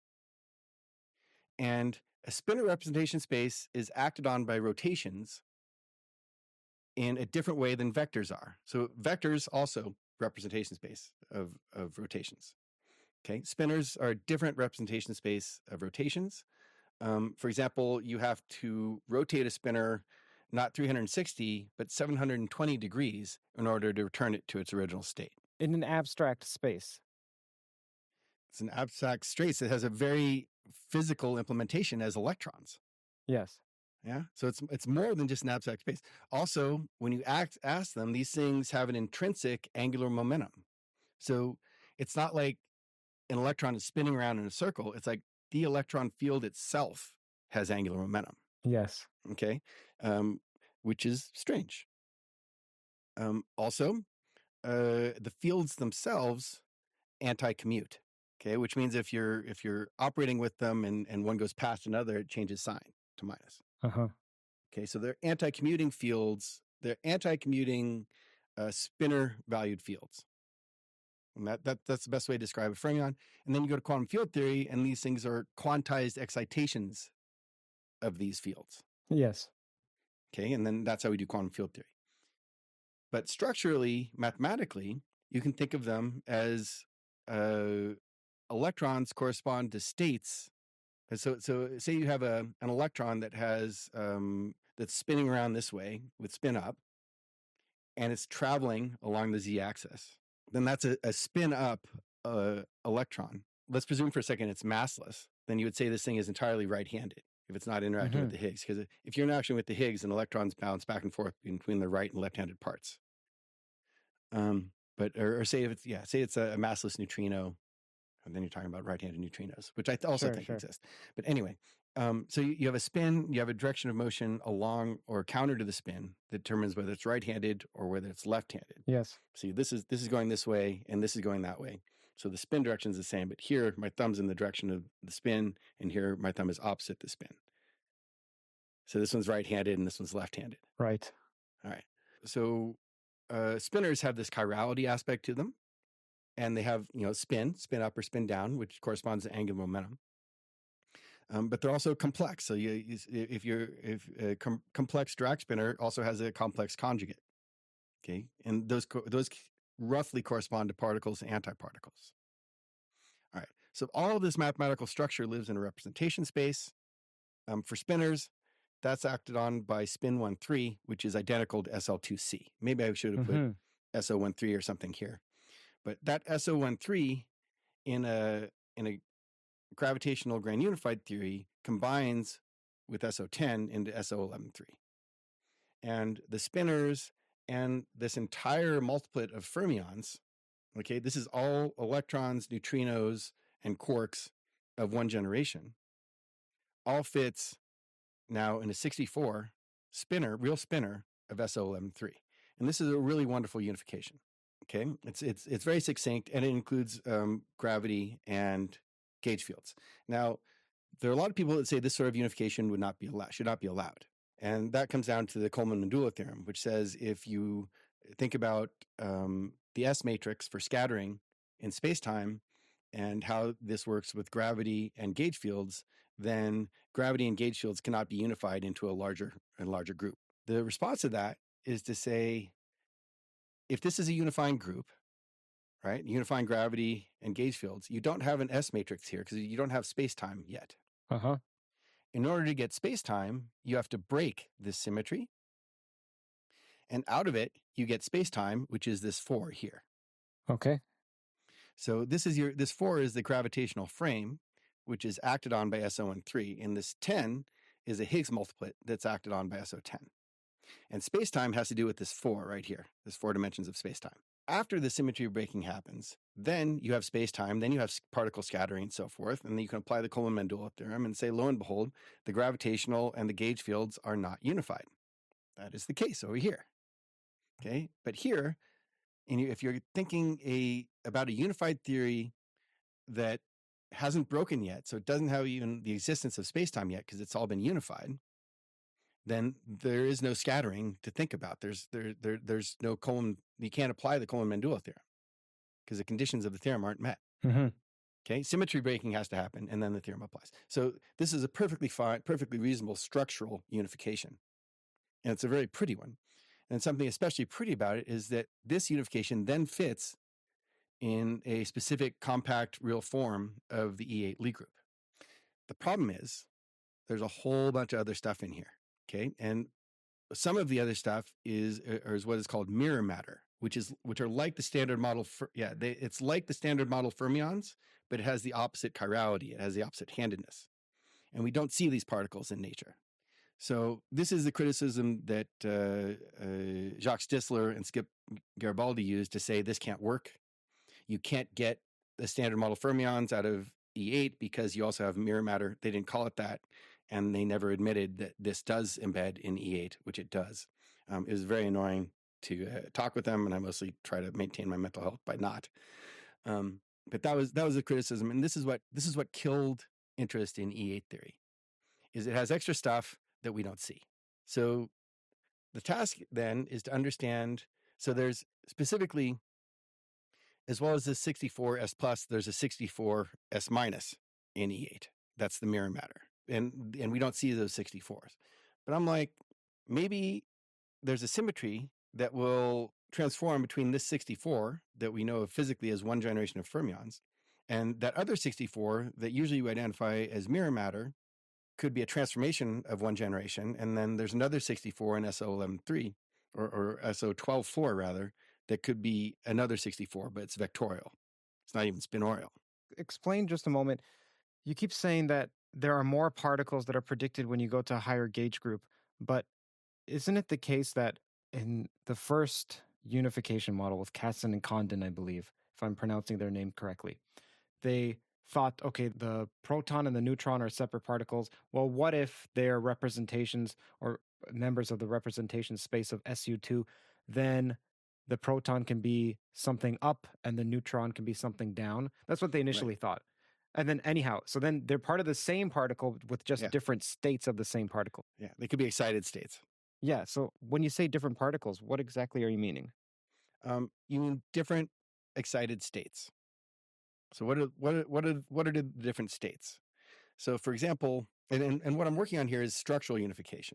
And a spinor representation space is acted on by rotations in a different way than vectors are. So vectors also representation space of, of rotations. Okay, spinors are a different representation space of rotations. Um, for example, you have to rotate a spinor not three hundred sixty, but seven hundred twenty degrees in order to return it to its original state. In an abstract space. It's an abstract space that has a very physical implementation as electrons. Yes. Yeah. So it's it's more than just an abstract space. Also, when you act ask them, these things have an intrinsic angular momentum. So it's not like an electron is spinning around in a circle. It's like the electron field itself has angular momentum. Yes. Okay. Um, which is strange. Um, also, uh, the fields themselves anti-commute. Okay, which means if you're if you're operating with them and, and one goes past another, it changes sign to minus. Uh-huh. Okay, so they're anti-commuting fields. They're anti-commuting uh, spinor-valued fields. And that, that that's the best way to describe a fermion. And then you go to quantum field theory, and these things are quantized excitations of these fields. Yes. Okay, and then that's how we do quantum field theory. But structurally, mathematically, you can think of them as uh, electrons correspond to states. And so, so say you have a an electron that has um, that's spinning around this way with spin up, and it's traveling along the z-axis. Then that's a, a spin up uh, electron. Let's presume for a second it's massless. Then you would say this thing is entirely right-handed if it's not interacting Mhm. with the Higgs. Because if you're interacting with the Higgs, then electrons bounce back and forth between the right and left-handed parts. Um, but or, or say if it's yeah, say it's a, a massless neutrino, and then you're talking about right-handed neutrinos, which I th- also Sure, think sure. exist. But anyway, um, so you, you have a spin, you have a direction of motion along or counter to the spin that determines whether it's right-handed or whether it's left-handed. Yes. See, this is this is going this way, and this is going that way. So the spin direction is the same, but here my thumb's in the direction of the spin, and here my thumb is opposite the spin. So this one's right-handed, and this one's left-handed. Right. All right. So uh, spinners have this chirality aspect to them, and they have you know spin, spin up or spin down, which corresponds to angular momentum. Um, but they're also complex. So you, you if you're if a com- complex Dirac spinner also has a complex conjugate. Okay, and those co- those roughly correspond to particles and antiparticles. All right. So all of this mathematical structure lives in a representation space. Um, for spinners, that's acted on by spin one three, which is identical to S L two C. Maybe I should have put Mhm. S O one three or something here. But that S O one three in a in a gravitational grand unified theory combines with S O ten into S O eleven three. And the spinners and this entire multiplet of fermions, okay, this is all electrons, neutrinos, and quarks of one generation, all fits now in a sixty-four spinner, real spinner of S O eleven three. And this is a really wonderful unification. Okay, it's it's it's very succinct, and it includes um, gravity and gauge fields. Now, there are a lot of people that say this sort of unification would not be allowed, should not be allowed, and that comes down to the Coleman-Mendula theorem, which says if you think about um, the S matrix for scattering in space-time and how this works with gravity and gauge fields, then gravity and gauge fields cannot be unified into a larger and larger group. The response to that is to say, if this is a unifying group, right, unifying gravity and gauge fields, you don't have an S matrix here because you don't have space-time yet. Uh-huh. In order to get space-time, you have to break this symmetry. And out of it, you get space-time, which is this four here. Okay. So this is your this four is the gravitational frame, which is acted on by S O one three. And this ten is a Higgs multiplet that's acted on by S O ten. And space-time has to do with this four right here, this four dimensions of space-time. After the symmetry breaking happens, then you have space-time, then you have particle scattering and so forth, and then you can apply the Coleman-Mendula theorem and say, lo and behold, the gravitational and the gauge fields are not unified. That is the case over here. Okay, but here, and if you're thinking a about a unified theory that hasn't broken yet, so it doesn't have even the existence of space-time yet because it's all been unified, then there is no scattering to think about. There's there, there there's no Coleman. You can't apply the Coleman-Mendula theorem because the conditions of the theorem aren't met. Mm-hmm. Okay, symmetry breaking has to happen, and then the theorem applies. So this is a perfectly fine, perfectly reasonable structural unification, and it's a very pretty one. And something especially pretty about it is that this unification then fits in a specific compact real form of the E eight Lie group. The problem is there's a whole bunch of other stuff in here. Okay, and some of the other stuff is or is what is called mirror matter, which is which are like the standard model. For, yeah, they, it's like the standard model fermions, but it has the opposite chirality. It has the opposite handedness. And we don't see these particles in nature. So this is the criticism that uh, uh, Jacques Stisler and Skip Garibaldi used to say this can't work. You can't get the standard model fermions out of E eight because you also have mirror matter. They didn't call it that, and they never admitted that this does embed in E eight, which it does. Um, it was very annoying to uh, talk with them, and I mostly try to maintain my mental health by not. Um, but that was that was a criticism, and this is what this is what killed interest in E eight theory, is it has extra stuff that we don't see. So the task then is to understand. So there's specifically, as well as the sixty-four S plus, there's a sixty-four S minus in E eight. That's the mirror matter, and and we don't see those sixty-fours. But I'm like, maybe there's a symmetry that will transform between this sixty-four that we know of physically as one generation of fermions, and that other sixty-four that usually we identify as mirror matter could be a transformation of one generation. And then there's another sixty-four in S O eleven three, or, or S O twelve four rather, that could be another sixty-four, but it's vectorial. It's not even spinorial. Explain just a moment. You keep saying that there are more particles that are predicted when you go to a higher gauge group, but isn't it the case that in the first unification model with Katzen and Condon, I believe, if I'm pronouncing their name correctly, they thought, okay, the proton and the neutron are separate particles. Well, what if they're representations or members of the representation space of S U two? Then the proton can be something up and the neutron can be something down. That's what they initially right. thought. And then anyhow, so then they're part of the same particle with just yeah. different states of the same particle. Yeah, they could be excited states. Yeah, so when you say different particles, what exactly are you meaning? Um, you mean different excited states. So what are what are, what are what are the different states? So for example, and, and and what I'm working on here is structural unification.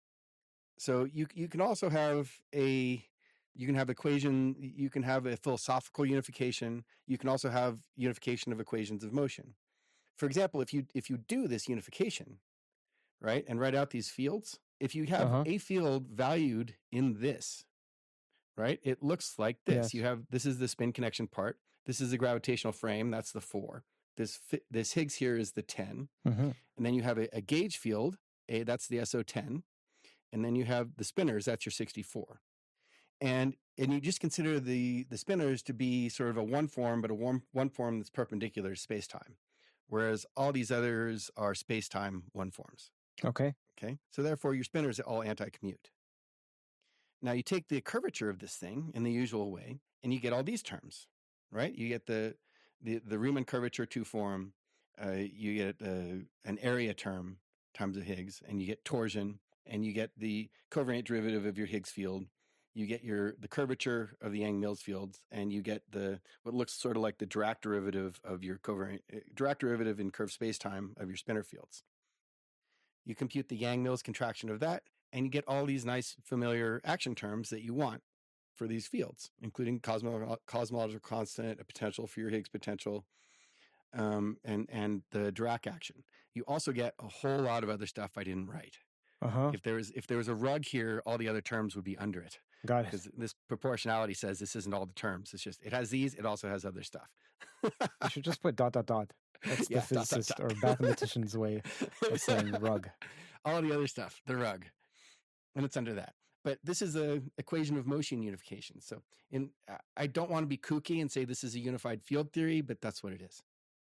So you you can also have a you can have equation, you can have a philosophical unification. You can also have unification of equations of motion. For example, if you if you do this unification, right, and write out these fields, if you have uh-huh. a field valued in this, right, it looks like this. Yes. You have this is the spin connection part. This is the gravitational frame. That's the four. This this Higgs here is the ten. Mm-hmm. And then you have a, a gauge field. A, that's the S O ten. And then you have the spinners. That's your sixty-four. And and you just consider the, the spinners to be sort of a one form, but a one, one form that's perpendicular to space-time. Whereas all these others are space-time one forms. Okay. Okay. So therefore, your spinners are all anti-commute. Now you take the curvature of this thing in the usual way, and you get all these terms. Right, you get the the, the Riemann curvature two form, uh, you get uh, an area term times a Higgs, and you get torsion, and you get the covariant derivative of your Higgs field. You get your the curvature of the Yang-Mills fields, and you get the what looks sort of like the Dirac derivative of your covariant uh, Dirac derivative in curved spacetime of your spinor fields. You compute the Yang-Mills contraction of that, and you get all these nice familiar action terms that you want for these fields, including cosmo- cosmological constant, a potential for your Higgs potential, um, and and the Dirac action. You also get a whole lot of other stuff I didn't write. Uh-huh. If there was if there was a rug here, all the other terms would be under it. Got it. Because this proportionality says this isn't all the terms. It's just it has these. It also has other stuff. You should just put dot dot dot. That's the yeah, physicist dot, dot, dot. or mathematician's way of saying rug. All the other stuff, the rug, and it's under that. But this is a equation of motion unification. So in, I don't want to be kooky and say this is a unified field theory, but that's what it is.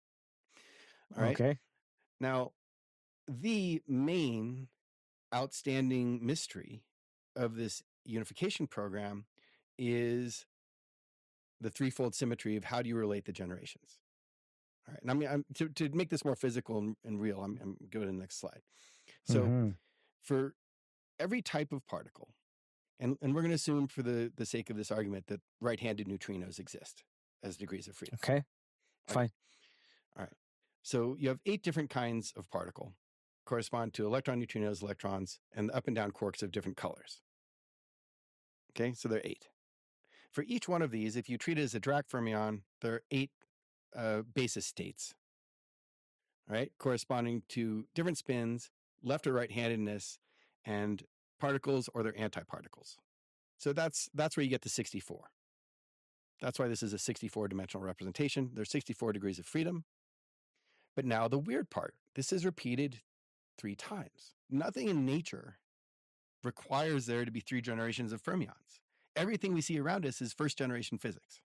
All right. Okay. Now, the main outstanding mystery of this unification program is the threefold symmetry of how do you relate the generations. All right. And I mean, I'm, to, to make this more physical and, and real, I'm, I'm go to the next slide. So mm-hmm. for every type of particle, And, and we're going to assume for the, the sake of this argument that right-handed neutrinos exist as degrees of freedom. Okay, fine. Okay. All right. So you have eight different kinds of particle, correspond to electron, neutrinos, electrons, and the up and down quarks of different colors. Okay, so there are eight. For each one of these, if you treat it as a Dirac fermion, there are eight uh, basis states, right, corresponding to different spins, left or right-handedness, and particles or their antiparticles. So that's that's where you get the sixty-four. That's why this is a sixty-four dimensional representation. There's sixty-four degrees of freedom. But now the weird part, this is repeated three times. Nothing in nature requires there to be three generations of fermions. Everything we see around us is first generation physics.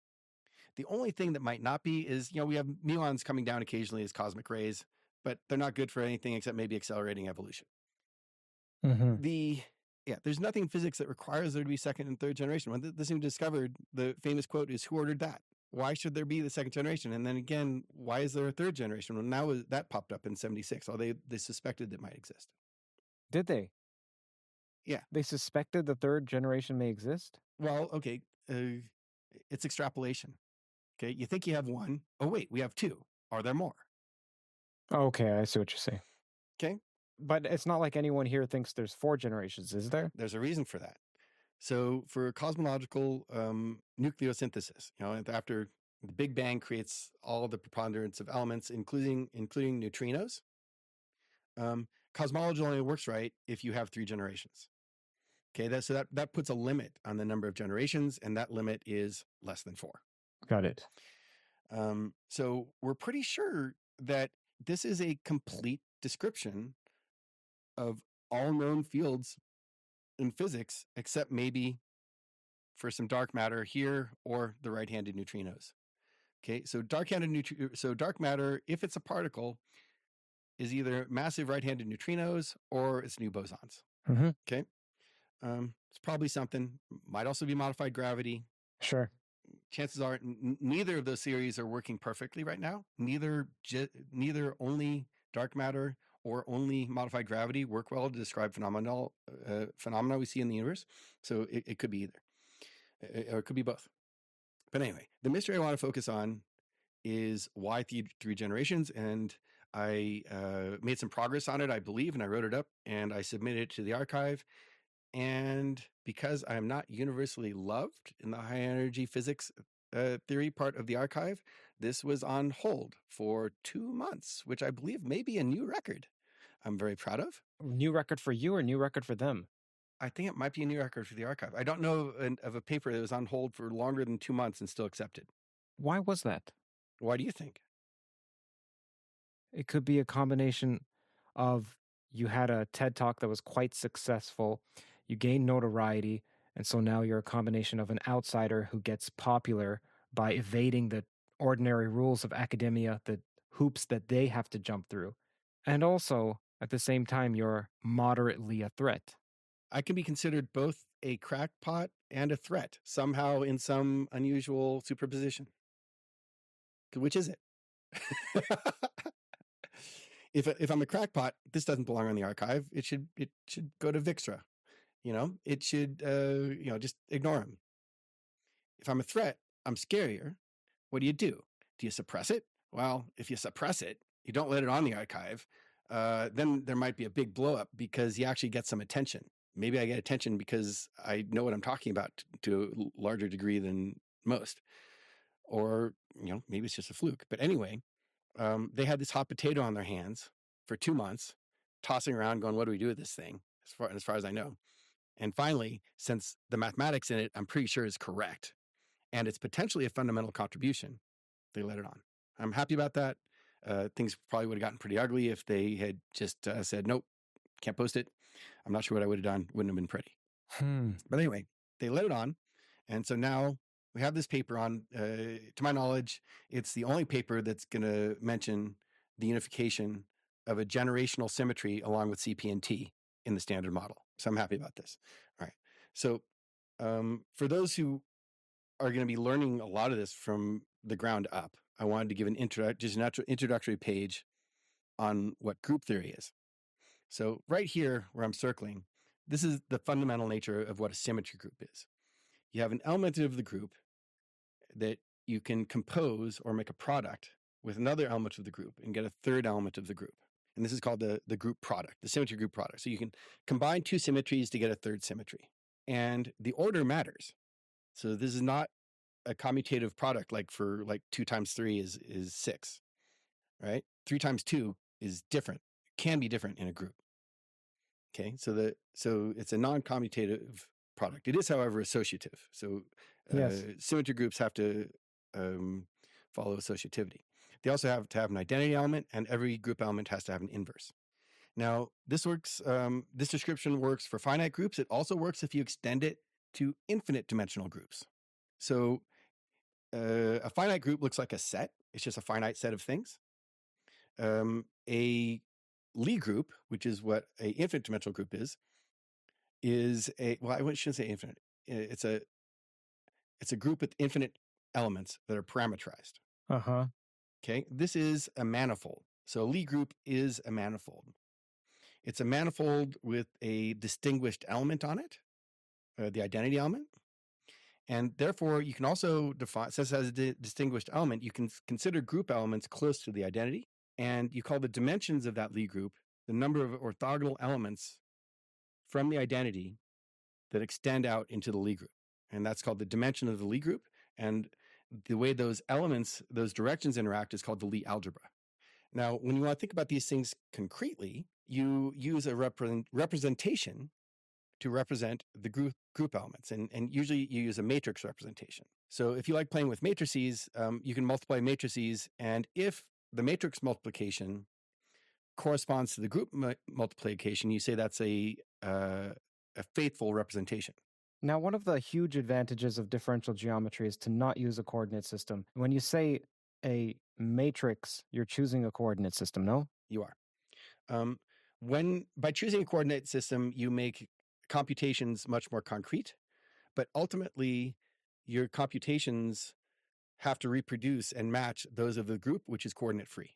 The only thing that might not be is, you know, we have muons coming down occasionally as cosmic rays, but they're not good for anything except maybe accelerating evolution. Mm-hmm. The yeah, there's nothing in physics that requires there to be second and third generation. When this thing was discovered, the famous quote is, "Who ordered that? Why should there be the second generation?" And then again, why is there a third generation? Well, now that popped up in seventy-six. Although they they suspected it might exist. Did they? Yeah, they suspected the third generation may exist. Well, okay, uh, it's extrapolation. Okay, you think you have one. Oh wait, we have two. Are there more? Okay, I see what you're saying. Okay. But it's not like anyone here thinks there's four generations, is there? There's a reason for that. So for cosmological um, nucleosynthesis, you know, after the Big Bang creates all the preponderance of elements, including including neutrinos, um, cosmology only works right if you have three generations. Okay, that, so that, that puts a limit on the number of generations, and that limit is less than four. Got it. Um, so we're pretty sure that this is a complete description of all known fields in physics, except maybe for some dark matter here or the right-handed neutrinos. Okay, so dark-handed neutri- so dark matter, if it's a particle, is either massive right-handed neutrinos or it's new bosons. Mm-hmm. Okay, um, it's probably something. Might also be modified gravity. Sure. Chances are n- neither of those theories are working perfectly right now. Neither, ge- neither only dark matter or only modified gravity work well to describe phenomenal uh, phenomena we see in the universe. So it, it could be either, it, or it could be both. But anyway, the mystery I want to focus on is why th- three generations, and I uh, made some progress on it, I believe, and I wrote it up and I submitted it to the archive. And because I am not universally loved in the high energy physics uh, theory part of the archive, this was on hold for two months, which I believe may be a new record. I'm very proud of. New record for you or new record for them? I think it might be a new record for the archive. I don't know of, of a paper that was on hold for longer than two months and still accepted. Why was that? Why do you think? It could be a combination of you had a TED Talk that was quite successful, you gained notoriety, and so now you're a combination of an outsider who gets popular by evading the ordinary rules of academia, the hoops that they have to jump through. And also, at the same time, you're moderately a threat. I can be considered both a crackpot and a threat, somehow in some unusual superposition. Which is it? if if I'm a crackpot, this doesn't belong on the archive. It should it should go to Vixra. You know, it should uh, you know, just ignore him. If I'm a threat, I'm scarier. What do you do? Do you suppress it? Well, if you suppress it, you don't let it on the archive. Uh, then there might be a big blow up because you actually get some attention. Maybe I get attention because I know what I'm talking about to a larger degree than most. Or, you know, maybe it's just a fluke. But anyway, um, they had this hot potato on their hands for two months, tossing around going, what do we do with this thing? As far, as far as I know. And finally, since the mathematics in it, I'm pretty sure is correct, and it's potentially a fundamental contribution, they let it on. I'm happy about that. Uh, things probably would have gotten pretty ugly if they had just uh, said, nope, can't post it. I'm not sure what I would have done. Wouldn't have been pretty. Hmm. But anyway, they let it on. And so now we have this paper on, uh, to my knowledge, it's the only paper that's going to mention the unification of a generational symmetry along with C P and T in the standard model. So I'm happy about this. All right. So um, for those who are going to be learning a lot of this from the ground up, I wanted to give an intro, just an introductory page on what group theory is. So right here where I'm circling, this is the fundamental nature of what a symmetry group is. You have an element of the group that you can compose or make a product with another element of the group and get a third element of the group. And this is called the, the group product, the symmetry group product. So you can combine two symmetries to get a third symmetry. And the order matters. So this is not a commutative product like for like two times three is, is six, right? Three times two is different, can be different in a group. Okay, so the so it's a non-commutative product. It is, however, associative. So uh, yes. Symmetry groups have to um, follow associativity. They also have to have an identity element, and every group element has to have an inverse. Now, this works. Um, this description works for finite groups. It also works if you extend it to infinite dimensional groups. So uh, a finite group looks like a set. It's just a finite set of things. Um, a Lie group, which is what a infinite dimensional group is, is a, well, I shouldn't say infinite. It's a, it's a group with infinite elements that are parameterized. Uh-huh. Okay. This is a manifold. So a Lie group is a manifold. It's a manifold with a distinguished element on it, uh, the identity element. And therefore, you can also define, since it has a di- distinguished element, you can consider group elements close to the identity. And you call the dimensions of that Lie group the number of orthogonal elements from the identity that extend out into the Lie group. And that's called the dimension of the Lie group. And the way those elements, those directions interact is called the Lie algebra. Now, when you want to think about these things concretely, you use a repre- representation to represent the group group elements. And, and usually you use a matrix representation. So if you like playing with matrices, um, you can multiply matrices. And if the matrix multiplication corresponds to the group mu- multiplication, you say that's a, uh, a faithful representation. Now, one of the huge advantages of differential geometry is to not use a coordinate system. When you say a matrix, you're choosing a coordinate system, no? You are. Um, when by choosing a coordinate system, you make computations much more concrete, but ultimately your computations have to reproduce and match those of the group, which is coordinate free.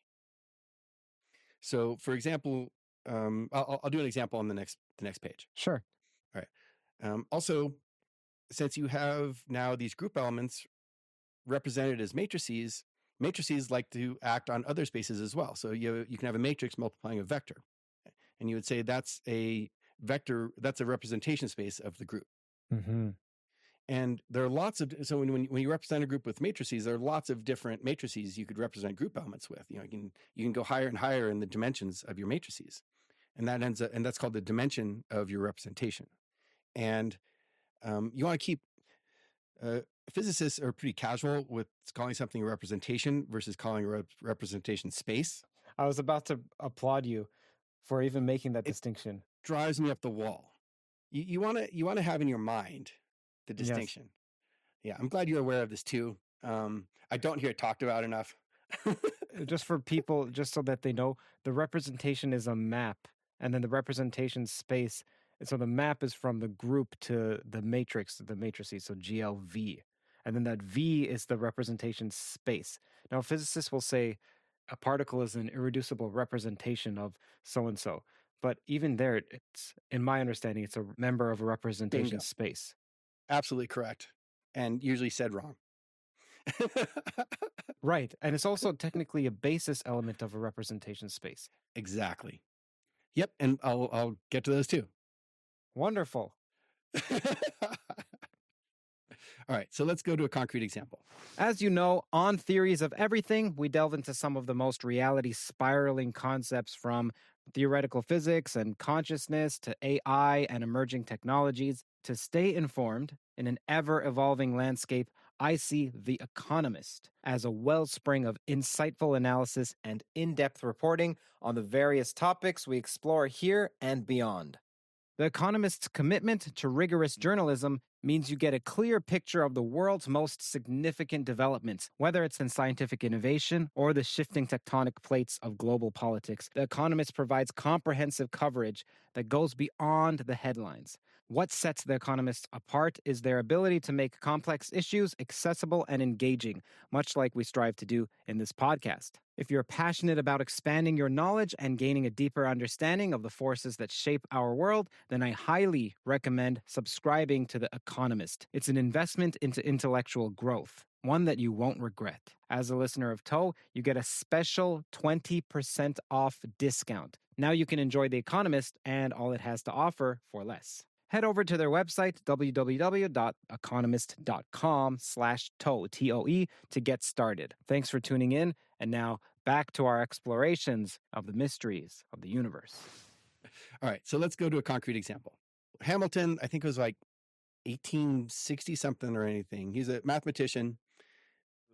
So, for example, um, I'll, I'll do an example on the next the next page. Sure. All right. Um, also, since you have now these group elements represented as matrices, matrices like to act on other spaces as well. So you you can have a matrix multiplying a vector, and you would say that's a vector, that's a representation space of the group. Mm-hmm. And there are lots of, so when, when, when you represent a group with matrices, there are lots of different matrices you could represent group elements with. You know, you can, you can go higher and higher in the dimensions of your matrices. And that ends up, and that's called the dimension of your representation. And um, you want to keep, uh, physicists are pretty casual with calling something a representation versus calling a rep- representation space. I was about to applaud you for even making that It distinction. drives me up the wall. You, you want to, you want to have in your mind the distinction. Yes. Yeah, I'm glad you're aware of this too. Um, I don't hear it talked about enough. Just for people, just so that they know, the representation is a map, and then the representation space. So the map is from the group to the matrix, the matrices, so G L V. And then that V is the representation space. Now, physicists will say a particle is an irreducible representation of so-and-so. But even there, it's, in my understanding, it's a member of a representation Bingo. space. Absolutely correct. And usually said wrong. Right. And it's also technically a basis element of a representation space. Exactly. Yep. And I'll I'll get to those too. Wonderful. All right. So let's go to a concrete example. As you know, on Theories of Everything, we delve into some of the most reality spiraling concepts, from theoretical physics and consciousness to A I and emerging technologies. To stay informed in an ever-evolving landscape, I see The Economist as a wellspring of insightful analysis and in-depth reporting on the various topics we explore here and beyond. The Economist's commitment to rigorous journalism means you get a clear picture of the world's most significant developments, whether it's in scientific innovation or the shifting tectonic plates of global politics. The Economist provides comprehensive coverage that goes beyond the headlines. What sets The Economist apart is their ability to make complex issues accessible and engaging, much like we strive to do in this podcast. If you're passionate about expanding your knowledge and gaining a deeper understanding of the forces that shape our world, then I highly recommend subscribing to The Economist. It's an investment into intellectual growth, one that you won't regret. As a listener of T O E, you get a special twenty percent off discount. Now you can enjoy The Economist and all it has to offer for less. Head over to their website, www.economist.com slash toe, T O E, to get started. Thanks for tuning in, and now back to our explorations of the mysteries of the universe. All right, so let's go to a concrete example. Hamilton, I think it was like eighteen sixty something or anything. He's a mathematician.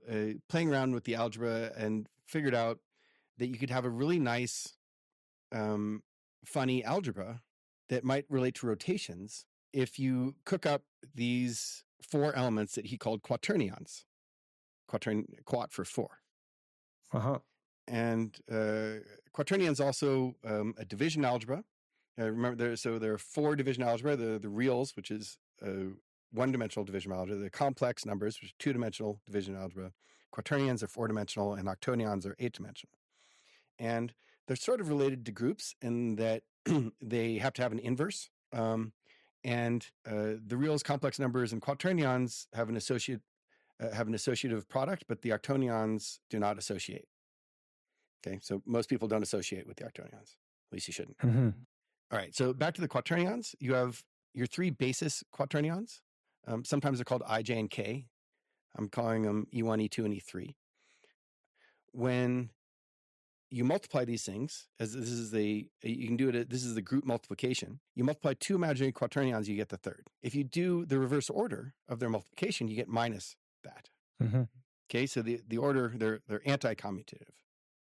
uh, playing around with the algebra and figured out that you could have a really nice, um, funny algebra that might relate to rotations if you cook up these four elements that he called quaternions. Quatern, quat for four. Uh-huh. And uh, quaternions also um, a division algebra. Uh, remember, there, so there are four division algebra: the the reals, which is uh, one-dimensional division algebra; the complex numbers, which is two-dimensional division algebra; quaternions are four-dimensional, and octonions are eight-dimensional. And they're sort of related to groups in that they have to have an inverse. Um, and uh, the reals, complex numbers, and quaternions have an associate uh, have an associative product, but the octonions do not associate. Okay, so most people don't associate with the octonions. At least you shouldn't. Mm-hmm. All right, so back to the quaternions. You have your three basis quaternions. Um, sometimes they're called I, J, and K. I'm calling them E one, E two, and E three. When you multiply these things, as this is the, you can do it, this is the group multiplication. You multiply two imaginary quaternions, you get the third. If you do the reverse order of their multiplication, you get minus that. Mm-hmm. Okay, so the, the order, they're, they're anti-commutative.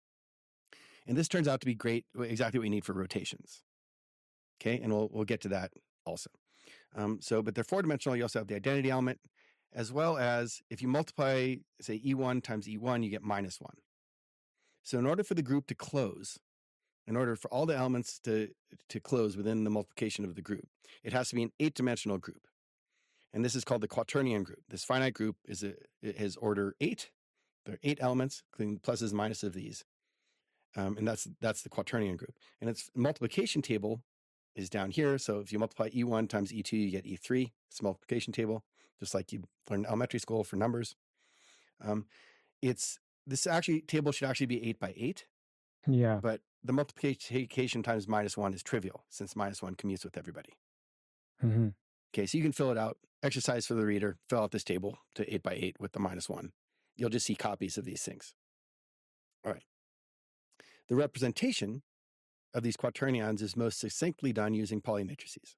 And this turns out to be great, exactly what you need for rotations. Okay, and we'll we'll get to that also. Um, so, but they're four-dimensional. You also have the identity element, as well as if you multiply, say, E one times E one, you get minus one. So in order for the group to close, in order for all the elements to, to close within the multiplication of the group, it has to be an eight-dimensional group. And this is called the quaternion group. This finite group is a, it has order eight. There are eight elements, including pluses and minuses of these. Um, and that's that's the quaternion group. And its multiplication table is down here. So if you multiply E one times E two, you get E three. It's a multiplication table, just like you learned in elementary school for numbers. Um, it's this actually table should actually be eight by eight. Yeah. But the multiplication times minus one is trivial since minus one commutes with everybody. Mm-hmm. Okay, so you can fill it out. Exercise for the reader, fill out this table to eight by eight with the minus one. You'll just see copies of these things. All right. The representation of these quaternions is most succinctly done using polymatrices.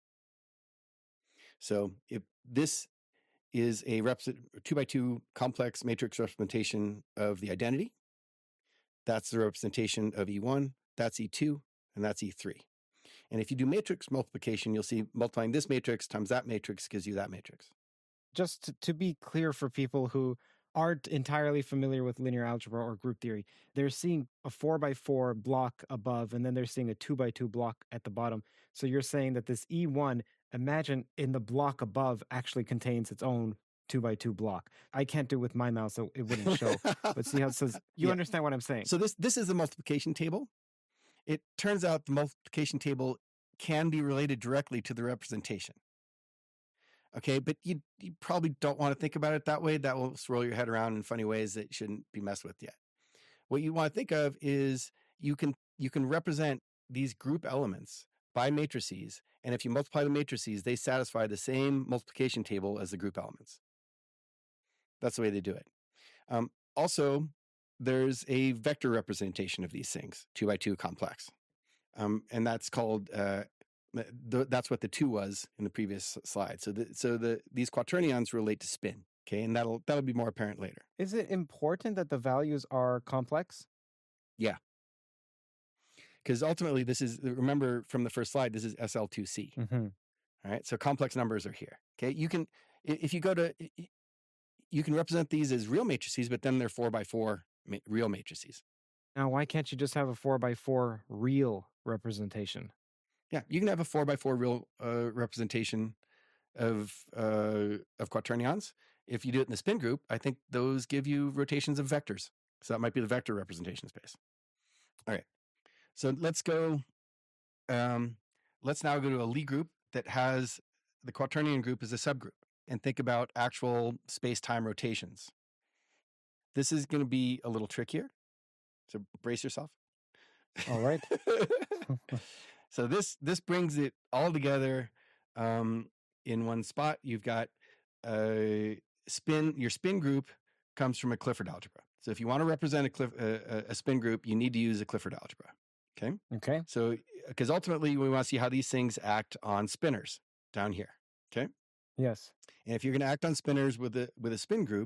So if this is a rep- two by two complex matrix representation of the identity, that's the representation of E one, that's E two, and that's E three. And if you do matrix multiplication, you'll see multiplying this matrix times that matrix gives you that matrix. Just to, to be clear for people who aren't entirely familiar with linear algebra or group theory, they're seeing a four by four block above, and then they're seeing a two by two block at the bottom. So you're saying that this E one, imagine in the block above actually contains its own two by two block. I can't do it with my mouse, so it wouldn't show. But see how it says, you Yeah. understand what I'm saying? So this this is the multiplication table. It turns out the multiplication table can be related directly to the representation. Okay, but you, you probably don't want to think about it that way. That will swirl your head around in funny ways that shouldn't be messed with yet. What you want to think of is you can you can represent these group elements by matrices, and if you multiply the matrices, they satisfy the same multiplication table as the group elements. That's the way they do it. Um, also, there's a vector representation of these things, two by two complex, um, and that's called. Uh, th- that's what the two was in the previous slide. So, the, so the these quaternions relate to spin. Okay, and that'll that'll be more apparent later. Is it important that the values are complex? Yeah, because ultimately, this is remember from the first slide. This is S L two C. Mm-hmm. All right, so complex numbers are here. Okay, you can if you go to you can represent these as real matrices, but then they're four by four ma- real matrices. Now, why can't you just have a four by four real representation? Yeah, you can have a four by four real uh, representation of uh, of quaternions. If you do it in the spin group, I think those give you rotations of vectors. So that might be the vector representation space. All right, so let's go. Um, let's now go to a Lie group that has the quaternion group as a subgroup, and think about actual space-time rotations. This is going to be a little trickier, so brace yourself. All right. So this this brings it all together um, in one spot. You've got a spin. Your spin group comes from a Clifford algebra. So if you want to represent a, Cliff, a, a spin group, you need to use a Clifford algebra. Okay. Okay. So because ultimately we want to see how these things act on spinners down here. Okay. Yes. And if you're going to act on spinners with a with a spin group,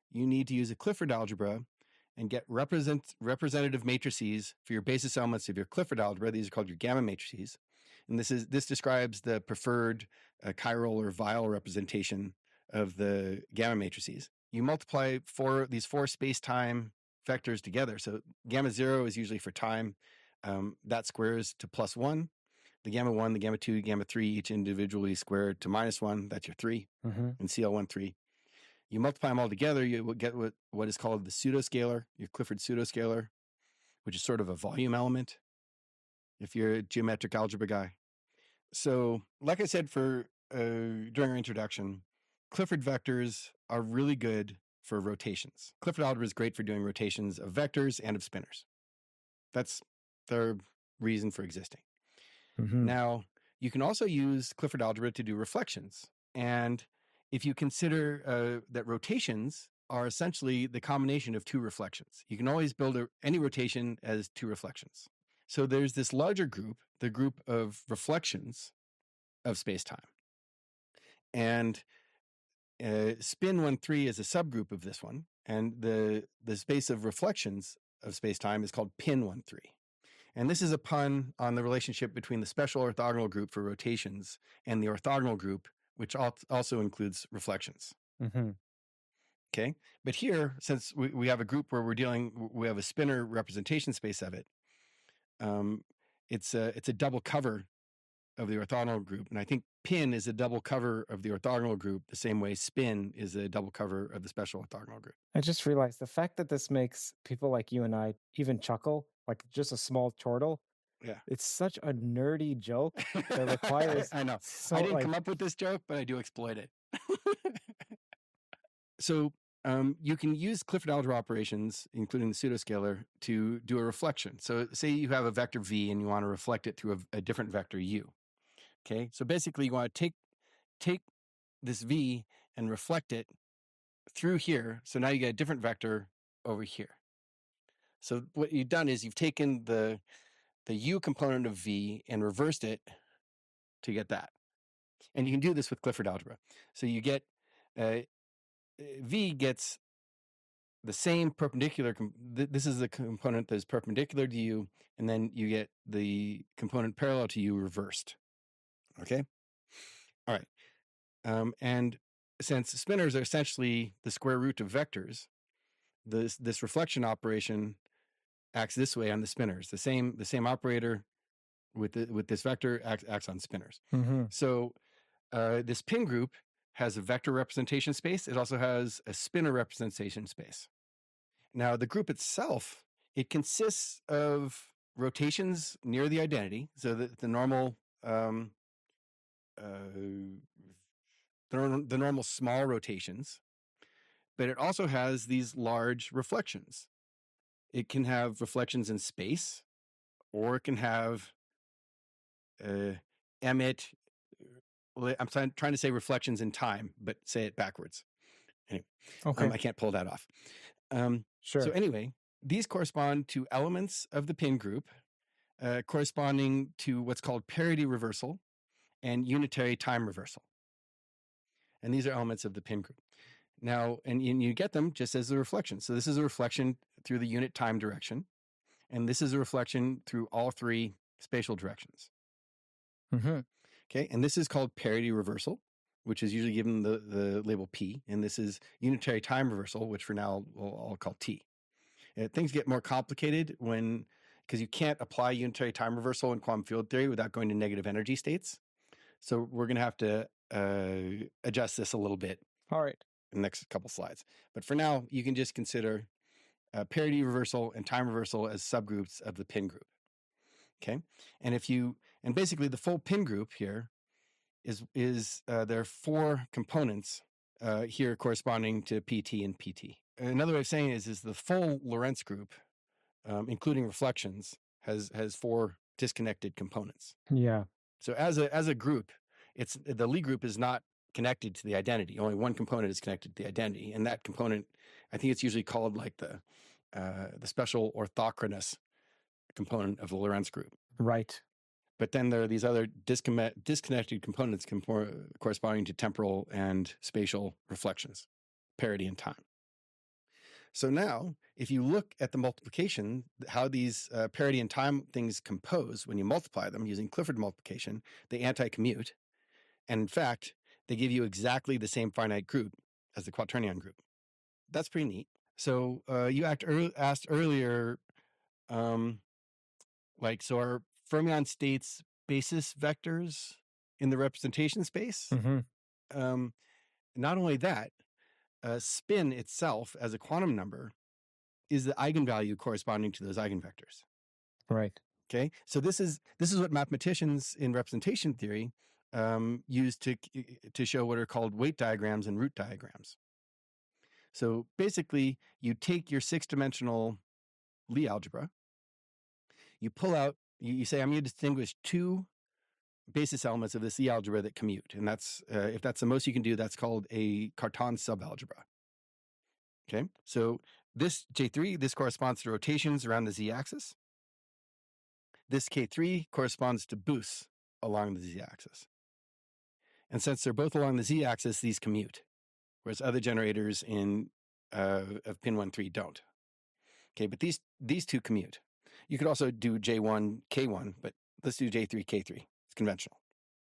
you need to use a Clifford algebra and get represent, representative matrices for your basis elements of your Clifford algebra. These are called your gamma matrices. And this is this describes the preferred uh, chiral or Weyl representation of the gamma matrices. You multiply four these four space-time vectors together. So gamma zero is usually for time. Um, that squares to plus one. The gamma one, the gamma two, gamma three, each individually squared to minus one. That's your three. Mm-hmm. And C L one, three. You multiply them all together, you will get what, what is called the pseudoscalar, your Clifford pseudoscalar, which is sort of a volume element, if you're a geometric algebra guy. So, like I said for uh, during our introduction, Clifford vectors are really good for rotations. Clifford algebra is great for doing rotations of vectors and of spinors. That's their reason for existing. Mm-hmm. Now, you can also use Clifford algebra to do reflections. And if you consider uh, that rotations are essentially the combination of two reflections, you can always build a, any rotation as two reflections. So there's this larger group, the group of reflections of space-time. And uh, spin one three is a subgroup of this one. And the, the space of reflections of space-time is called pin one three. And this is a pun on the relationship between the special orthogonal group for rotations and the orthogonal group, which also includes reflections. Mm-hmm. Okay. But here, since we, we have a group where we're dealing, we have a spinor representation space of it. Um, it's a, it's a double cover of the orthogonal group. And I think pin is a double cover of the orthogonal group, the same way spin is a double cover of the special orthogonal group. I just realized the fact that this makes people like you and I even chuckle, like just a small chortle. Yeah. It's such a nerdy joke that requires. I know. So, I didn't like, come up with this joke, but I do exploit it. So um, you can use Clifford algebra operations, including the pseudoscalar, to do a reflection. So say you have a vector v and you want to reflect it through a, a different vector u. Okay. So basically you want to take, take this v and reflect it through here. So now you get a different vector over here. So what you've done is you've taken the, the u component of v and reversed it to get that. And you can do this with Clifford algebra. So you get, uh, v gets the same perpendicular, com- th- this is the component that is perpendicular to u, and then you get the component parallel to u reversed. Okay? All right. Um, and since spinors are essentially the square root of vectors, this this reflection operation acts this way on the spinors. The same the same operator with the, with this vector acts, acts on spinors. mm-hmm. So uh, this pin group has a vector representation space. It also has a spinor representation space. Now the group itself, it consists of rotations near the identity. So the, the normal um, uh, the, the normal small rotations, but it also has these large reflections. It can have reflections in space, or it can have uh, emit. I'm trying, trying to say reflections in time, but say it backwards. Anyway, Okay. um, I can't pull that off. Um, Sure. So anyway, these correspond to elements of the pin group, uh, corresponding to what's called parity reversal and unitary time reversal. And these are elements of the pin group. Now, and, and you get them just as a reflection. So this is a reflection through the unit time direction, and this is a reflection through all three spatial directions. Mm-hmm. Okay, and this is called parity reversal, which is usually given the, the label P, and this is unitary time reversal, which for now we'll all call T. And things get more complicated when, because you can't apply unitary time reversal in quantum field theory without going to negative energy states. So we're going to have to uh, adjust this a little bit All right. in the next couple slides. But for now, you can just consider uh, parity reversal and time reversal as subgroups of the pin group. Okay, and if you and basically the full pin group here is is uh, there are four components uh, here corresponding to P T and P T. Another way of saying it is is the full Lorentz group, um, including reflections, has has four disconnected components. Yeah. So as a as a group, it's the Lie group is not connected to the identity. Only one component is connected to the identity, and that component, I think it's usually called like the uh, the special orthochronous component of the Lorentz group. Right. But then there are these other disconnect, disconnected components compor- corresponding to temporal and spatial reflections, parity and time. So now, if you look at the multiplication, how these uh, parity and time things compose when you multiply them using Clifford multiplication, they anti-commute. And in fact, they give you exactly the same finite group as the quaternion group. That's pretty neat. So uh, you act er- asked earlier, um, like, so are fermion states basis vectors in the representation space? Mm-hmm. Um, not only that, uh, spin itself as a quantum number is the eigenvalue corresponding to those eigenvectors. Right. Okay, so this is this is what mathematicians in representation theory um, use to to show what are called weight diagrams and root diagrams. So basically, you take your six-dimensional Lie algebra, you pull out, you, you say, I'm going to distinguish two basis elements of this Lie algebra that commute, and that's uh, if that's the most you can do, that's called a Cartan subalgebra. Okay, so this J three, this corresponds to rotations around the z-axis. This K three corresponds to boosts along the z-axis. And since they're both along the z-axis, these commute, whereas other generators in uh, of pin one three don't. Okay, but these these two commute. You could also do J one, K one, but let's do J three, K three. It's conventional.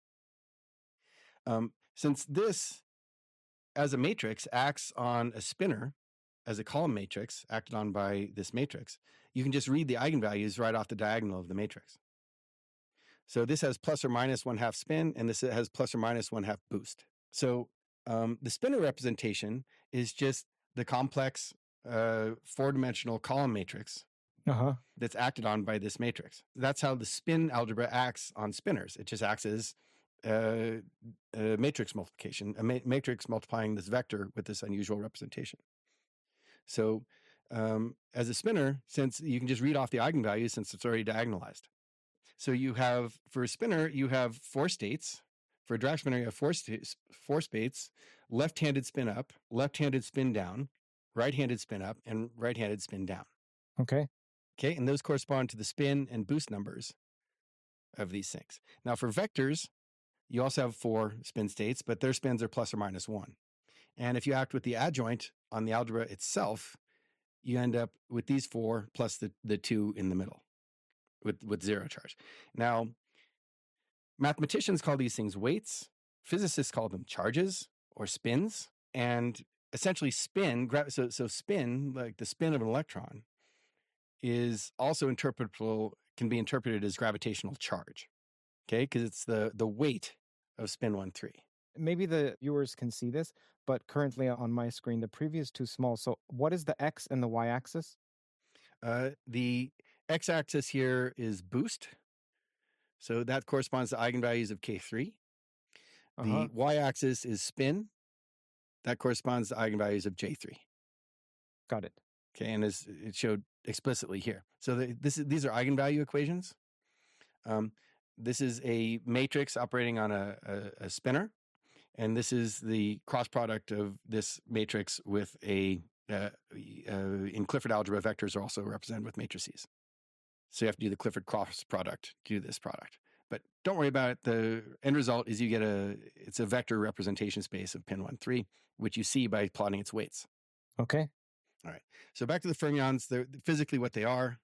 Um, since this, as a matrix, acts on a spinner, as a column matrix acted on by this matrix, you can just read the eigenvalues right off the diagonal of the matrix. So this has plus or minus one half spin, and this has plus or minus one half boost. So um, the spinner representation is just the complex uh, four-dimensional column matrix Uh-huh. that's acted on by this matrix. That's how the spin algebra acts on spinners. It just acts as uh, a matrix multiplication, a ma- matrix multiplying this vector with this unusual representation. So um, as a spinner, since you can just read off the eigenvalues since it's already diagonalized. So you have, for a spinner, you have four states. For a Dirac spinner, you have four, sta- four states, left-handed spin up, left-handed spin down, right-handed spin up, and right-handed spin down. Okay. Okay, and those correspond to the spin and boost numbers of these things. Now for vectors, you also have four spin states, but their spins are plus or minus one. And if you act with the adjoint on the algebra itself, you end up with these four plus the, the two in the middle with, with zero charge. Now, mathematicians call these things weights. Physicists call them charges or spins. And essentially spin, so, so spin, like the spin of an electron, is also interpretable, can be interpreted as gravitational charge. Okay, because it's the, the weight of spin one three. Maybe the viewers can see this, but currently on my screen, the preview is too small. So what is the X and the Y axis? Uh, the x-axis here is boost. So that corresponds to eigenvalues of K three. Uh-huh. The y-axis is spin. That corresponds to eigenvalues of J three. Got it. Okay, and as it showed explicitly here. So the, this is, these are eigenvalue equations. Um, this is a matrix operating on a, a, a spinner. And this is the cross product of this matrix with a, uh, uh, in Clifford algebra, vectors are also represented with matrices. So you have to do the Clifford cross product to do this product. But don't worry about it. The end result is you get a, it's a vector representation space of pin one three, which you see by plotting its weights. Okay. All right. So back to the fermions, they're physically what they are.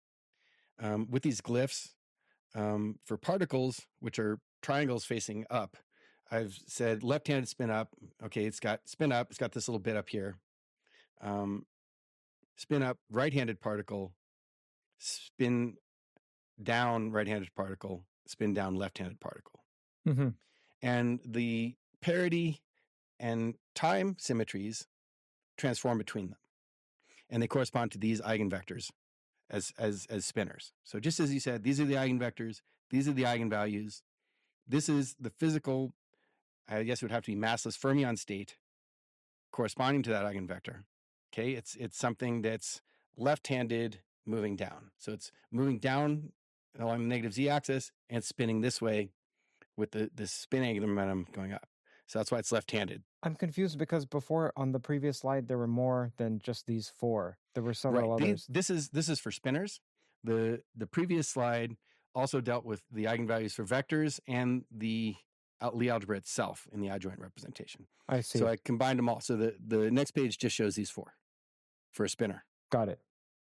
Um, with these glyphs, um, for particles, which are triangles facing up, I've said left-handed spin up. Okay, it's got spin up. It's got this little bit up here. Um, spin up, right-handed particle. Spin down, right-handed particle. Spin down, left-handed particle. Mm-hmm. And the parity and time symmetries transform between them. And they correspond to these eigenvectors as, as, as spinners. So just as you said, these are the eigenvectors. These are the eigenvalues. This is the physical, I guess it would have to be massless fermion state corresponding to that eigenvector. Okay, it's it's something that's left-handed moving down. So it's moving down along the negative z-axis and spinning this way with the, the spin angular momentum going up. So that's why it's left-handed. I'm confused because before on the previous slide, there were more than just these four. There were several right. others. These, this is this is for spinners. The the previous slide also dealt with the eigenvalues for vectors and the Lie algebra itself in the adjoint representation. I see. So I combined them all. So the, the next page just shows these four. for a spinner. Got it.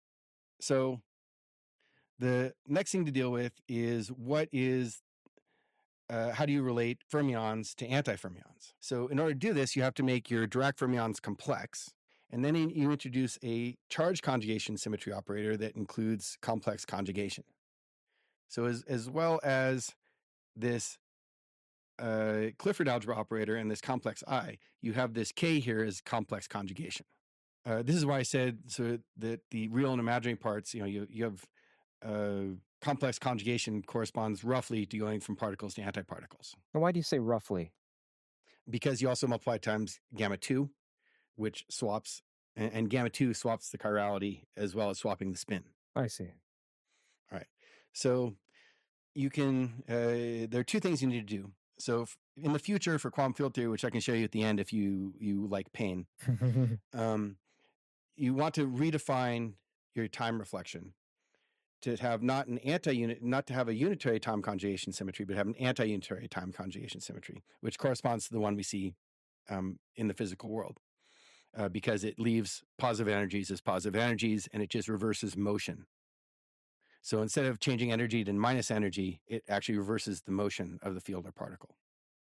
So the next thing to deal with is what is, uh, how do you relate fermions to antifermions? So in order to do this, you have to make your Dirac fermions complex. And then you introduce a charge conjugation symmetry operator that includes complex conjugation. So as, as well as this uh, Clifford algebra operator and this complex I, you have this K here as complex conjugation. Uh, this is why I said so that the real and imaginary parts, you know, you, you have uh, complex conjugation corresponds roughly to going from particles to antiparticles. And why do you say roughly? Because you also multiply times gamma two, which swaps, and, and gamma two swaps the chirality as well as swapping the spin. I see. All right. So you can, uh, there are two things you need to do. So if, in the future for quantum field theory, which I can show you at the end if you, you like pain, um, you want to redefine your time reflection to have not an anti-unit, not to have a unitary time conjugation symmetry, but have an anti-unitary time conjugation symmetry, which corresponds to the one we see um, in the physical world, uh, because it leaves positive energies as positive energies and it just reverses motion. So instead of changing energy to minus energy, it actually reverses the motion of the field or particle.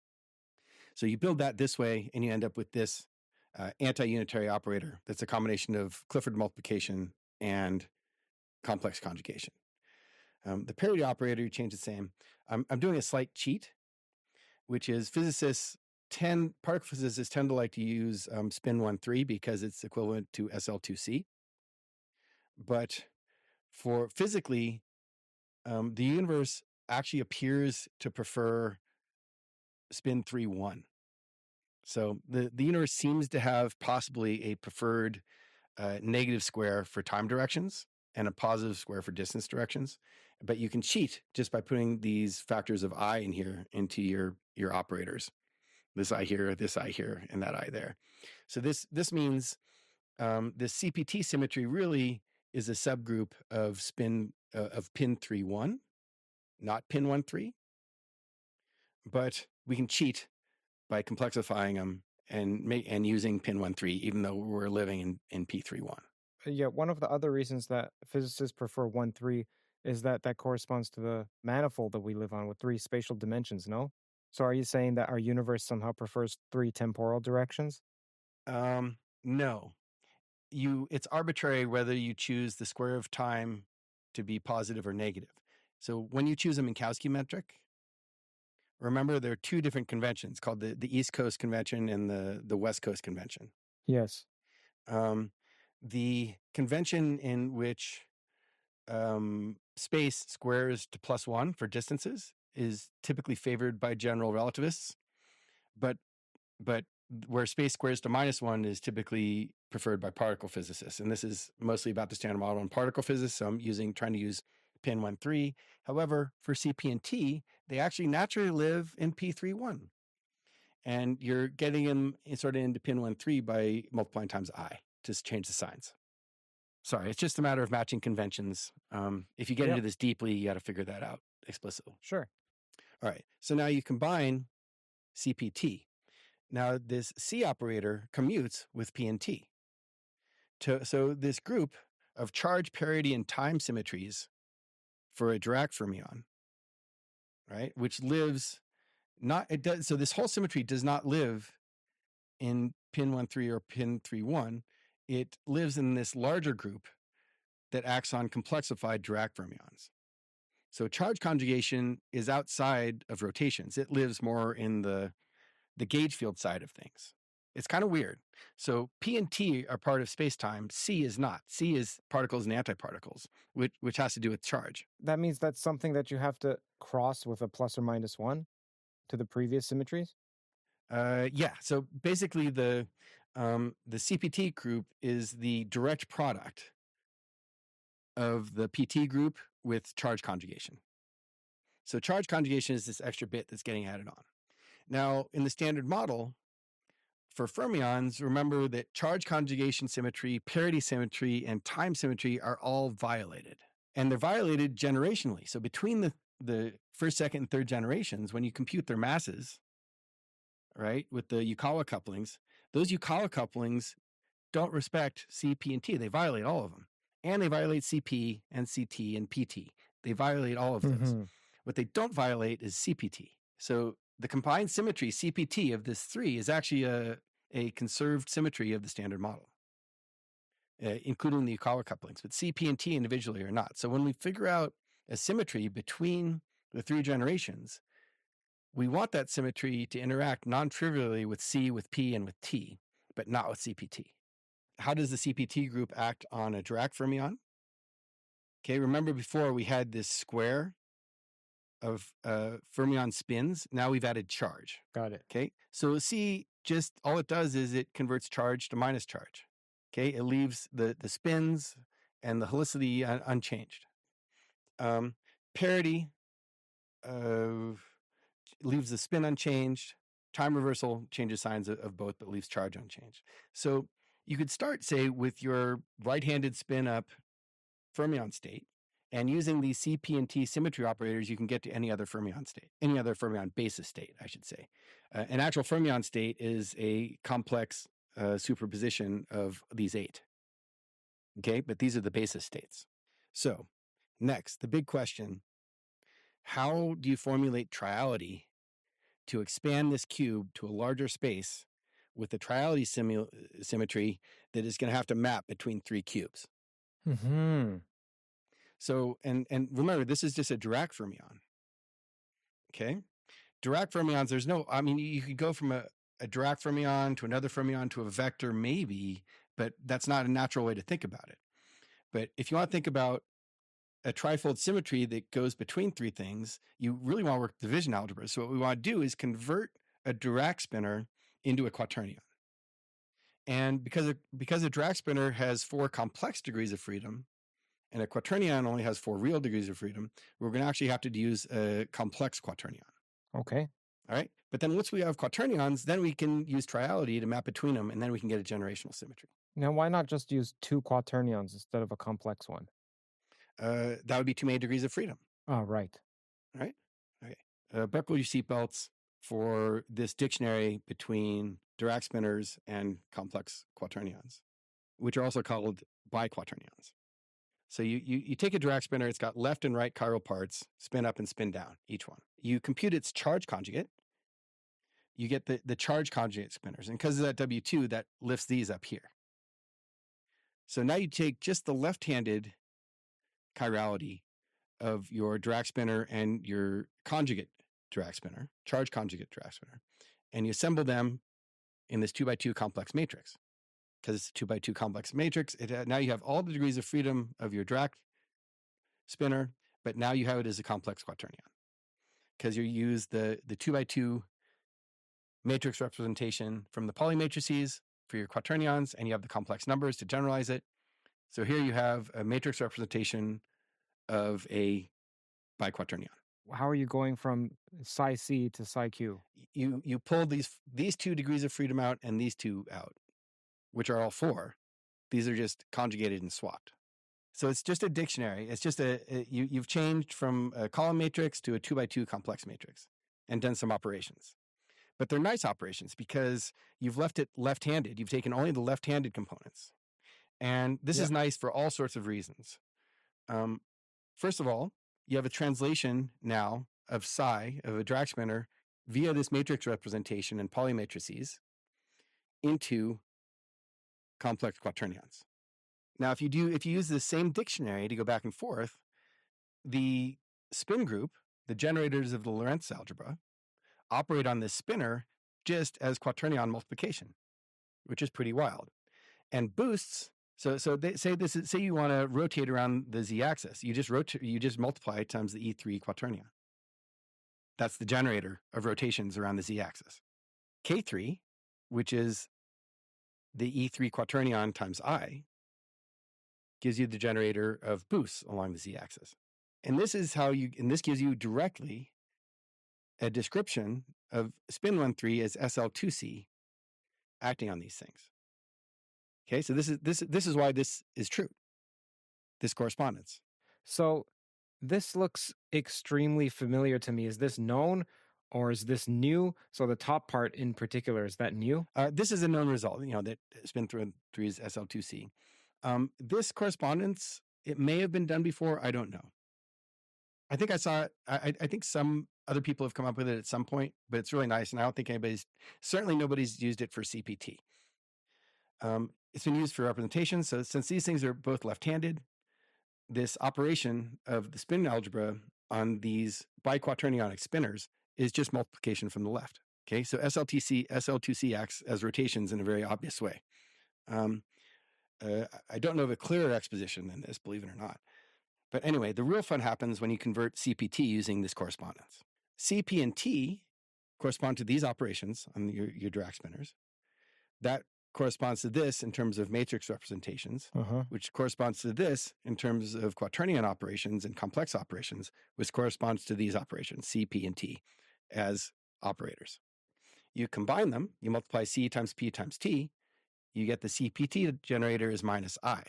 So you build that this way and you end up with this uh, anti-unitary operator that's a combination of Clifford multiplication and complex conjugation. Um, the parity operator, you change the same. I'm, I'm doing a slight cheat, which is physicists tend, particle physicists tend to like to use um, spin one three because it's equivalent to S L two C. But for physically, um, the universe actually appears to prefer spin three one. So the, the universe seems to have possibly a preferred uh, negative square for time directions and a positive square for distance directions. But you can cheat just by putting these factors of I in here into your, your operators. This I here, this I here, and that I there. So this, this means um, this C P T symmetry really is a subgroup of spin uh, of pin three one, not pin one three. But we can cheat by complexifying them and make, and using pin one three, even though we're living in, in P three one. Yeah, one of the other reasons that physicists prefer one three is that that corresponds to the manifold that we live on with three spatial dimensions, no? So are you saying that our universe somehow prefers three temporal directions? Um, no. You, it's arbitrary whether you choose the square of time to be positive or negative. So when you choose a Minkowski metric, remember there are two different conventions called the, the East Coast Convention and the, the West Coast Convention. Yes. Um, the convention in which um, space squares to plus one for distances is typically favored by general relativists, but but where space squares to minus one is typically preferred by particle physicists. And this is mostly about the Standard Model and particle physics. So I'm using trying to use pin one three. However, for C P and T, they actually naturally live in P three one. And you're getting them sort of into pin one three by multiplying times I to change the signs. Sorry, it's just a matter of matching conventions. Um, if you get Yep. into this deeply, you got to figure that out explicitly. Sure. All right. So now you combine C P T. Now this C operator commutes with P and T. To, so this group of charge parity and time symmetries for a Dirac fermion, right, which lives not, it does, so this whole symmetry does not live in pin one three or pin three one. It lives in this larger group that acts on complexified Dirac fermions. So charge conjugation is outside of rotations. It lives more in the, the gauge field side of things. It's kind of weird. So P and T are part of space-time. C is not. C is particles and antiparticles, which, which has to do with charge. That means that's something that you have to cross with a plus or minus one to the previous symmetries? Uh, yeah. So basically the, um, the C P T group is the direct product of the P T group with charge conjugation. So charge conjugation is this extra bit that's getting added on. Now, in the Standard Model, for fermions, remember that charge conjugation symmetry, parity symmetry, and time symmetry are all violated. And they're violated generationally. So between the, the first, second, and third generations, when you compute their masses, right, with the Yukawa couplings, those Yukawa couplings don't respect C, P, and T. They violate all of them. And they violate C P and C T and P T. They violate all of those. Mm-hmm. What they don't violate is C P T. So the combined symmetry, C P T, of this three is actually a, a conserved symmetry of the standard model, uh, including the Yukawa couplings. But C, P, and T individually are not. So when we figure out a symmetry between the three generations, we want that symmetry to interact non-trivially with C, with P, and with T, but not with C P T. How does the C P T group act on a Dirac fermion? Okay, remember before we had this square of uh, fermion spins. Now we've added charge. Got it. Okay, so C, just all it does is it converts charge to minus charge. Okay, it leaves the, the spins and the helicity un- unchanged. Um, parity uh, leaves the spin unchanged. Time reversal changes signs of, of both, but leaves charge unchanged. So you could start, say, with your right-handed spin up fermion state, and using these C, P, and T symmetry operators, you can get to any other fermion state, any other fermion basis state, I should say. Uh, an actual fermion state is a complex uh, superposition of these eight. Okay, but these are the basis states. So next, the big question: how do you formulate triality to expand this cube to a larger space with the triality simu- symmetry that is going to have to map between three cubes? Mm-hmm. So, and and remember, this is just a Dirac fermion. Okay, Dirac fermions. There's no. I mean, you could go from a, a Dirac fermion to another fermion to a vector, maybe, but that's not a natural way to think about it. But if you want to think about a trifold symmetry that goes between three things, you really want to work division algebra. So what we want to do is convert a Dirac spinner into a quaternion. And because a, because a Dirac spinner has four complex degrees of freedom, and a quaternion only has four real degrees of freedom, we're going to actually have to use a complex quaternion. Okay. All right. But then once we have quaternions, then we can use triality to map between them, and then we can get a generational symmetry. Now, why not just use two quaternions instead of a complex one? Uh, that would be too many degrees of freedom. Oh, right. All right. Okay. Uh, buckle your seatbelts for this dictionary between Dirac spinners and complex quaternions, which are also called biquaternions. So you, you, you take a Dirac spinner, it's got left and right chiral parts, spin up and spin down, each one. You compute its charge conjugate, you get the, the charge conjugate spinners. And because of that W two, that lifts these up here. So now you take just the left-handed chirality of your Dirac spinner and your conjugate Dirac spinner, charge conjugate Dirac spinner, and you assemble them in this two by two complex matrix. Because it's a two by two complex matrix, it, uh, now you have all the degrees of freedom of your Dirac spinner, but now you have it as a complex quaternion. Because you use the, the two by two matrix representation from the Pauli matrices for your quaternions, and you have the complex numbers to generalize it. So here you have a matrix representation of a biquaternion. How are you going from psi C to psi Q? You you pull these these two degrees of freedom out and these two out, which are all four. These are just conjugated and swapped. So it's just a dictionary. It's just a, a you you've changed from a column matrix to a two by two complex matrix and done some operations. But they're nice operations because you've left it left-handed. You've taken only the left-handed components. And this Yeah. is nice for all sorts of reasons. Um, first of all, you have a translation now of psi, of a Dirac spinner, via this matrix representation and Pauli matrices into complex quaternions. Now, if you do, if you use the same dictionary to go back and forth, the spin group, the generators of the Lorentz algebra, operate on this spinner just as quaternion multiplication, which is pretty wild. And boosts, so so they say this is, say you want to rotate around the z-axis, you just rotate, you just multiply times the E three quaternion. That's the generator of rotations around the z-axis. K three, which is the E three quaternion times I, gives you the generator of boosts along the z-axis. And this is how you, and this gives you directly a description of spin one three as S L two C acting on these things. Okay, so this is this this is why this is true. This correspondence. So this looks extremely familiar to me. Is this known, Or is this new? So the top part in particular, is that new? Uh, this is a known result, you know, that spin through threes S L two C. Um, this correspondence, it may have been done before. I don't know. I think I saw it. I, I think some other people have come up with it at some point, but it's really nice. And I don't think anybody's, certainly nobody's used it for C P T. Um, it's been used for representation. So since these things are both left-handed, this operation of the spin algebra on these biquaternionic spinners is just multiplication from the left. Okay, so S L T C, S L two C acts as rotations in a very obvious way. Um, uh, I don't know of a clearer exposition than this, believe it or not. But anyway, the real fun happens when you convert C P T using this correspondence. C P and T correspond to these operations on your, your Dirac spinners. That corresponds to this in terms of matrix representations, Uh-huh. which corresponds to this in terms of quaternion operations and complex operations, which corresponds to these operations, C, P, and T, as operators. You combine them, you multiply C times P times T, you get the C P T generator is minus I.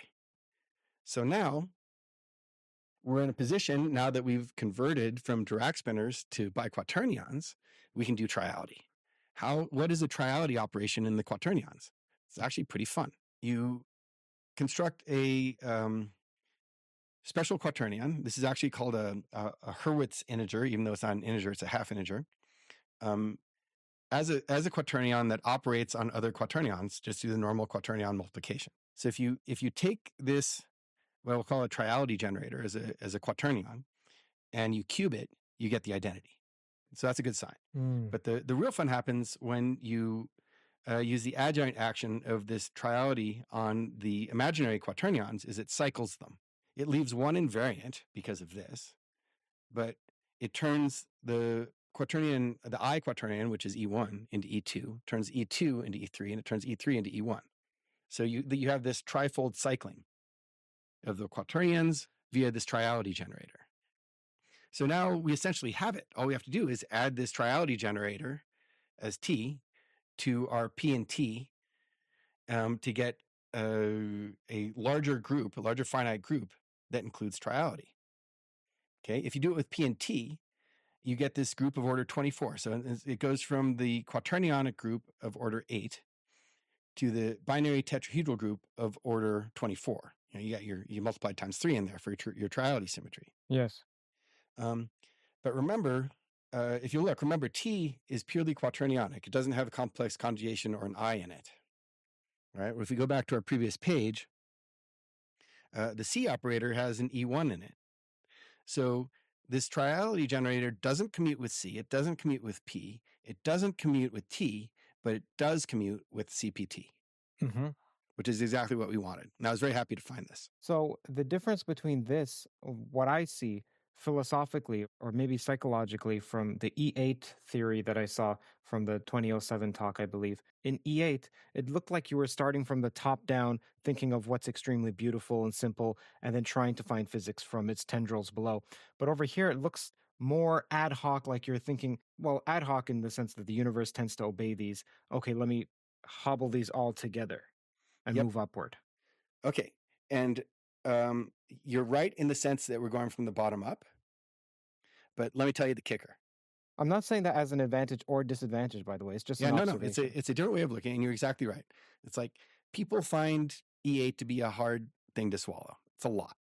So now we're in a position, now that we've converted from Dirac spinners to biquaternions, we can do triality. How, what is a triality operation in the quaternions? It's actually pretty fun. You construct a um, special quaternion. This is actually called a, a, a Hurwitz integer, even though it's not an integer, it's a half integer. Um, as a, as a quaternion that operates on other quaternions, just do the normal quaternion multiplication. So if you, if you take this, what we'll call a triality generator as a, as a quaternion, and you cube it, you get the identity. So that's a good sign. Mm. But the, the real fun happens when you uh, use the adjoint action of this triality on the imaginary quaternions is it cycles them. It leaves one invariant because of this, but it turns the quaternion, the I quaternion, which is E one, into E two, turns E two into E three, and it turns E three into E one. So you, you have this trifold cycling of the quaternions via this triality generator. So now we essentially have it. All we have to do is add this triality generator as T to our P and T um, to get a, a larger group, a larger finite group that includes triality. Okay, if you do it with P and T, you get this group of order twenty-four. So it goes from the quaternionic group of order eight to the binary tetrahedral group of order twenty-four. You know, you got your, you multiplied times three in there for your, your triality symmetry. Yes. Um, but remember, uh, if you look, remember T is purely quaternionic. It doesn't have a complex conjugation or an I in it. Right? Well, if we go back to our previous page, uh, the C operator has an E one in it. So this triality generator doesn't commute with C. It doesn't commute with P. It doesn't commute with T, but it does commute with C P T, Mm-hmm. which is exactly what we wanted. And I was very happy to find this. So the difference between this, what I see philosophically, or maybe psychologically, from the E eight theory that I saw from the twenty oh seven talk, I believe. In E eight, it looked like you were starting from the top down, thinking of what's extremely beautiful and simple, and then trying to find physics from its tendrils below. But over here, it looks more ad hoc, like you're thinking, well, ad hoc in the sense that the universe tends to obey these. Okay, let me hobble these all together and Yep. move upward. Okay. And um, you're right in the sense that we're going from the bottom up. But let me tell you the kicker. I'm not saying that as an advantage or disadvantage, by the way. It's just Yeah, an no, no. observation. It's a, it's a different way of looking, and you're exactly right. It's like people find E eight to be a hard thing to swallow. It's a lot.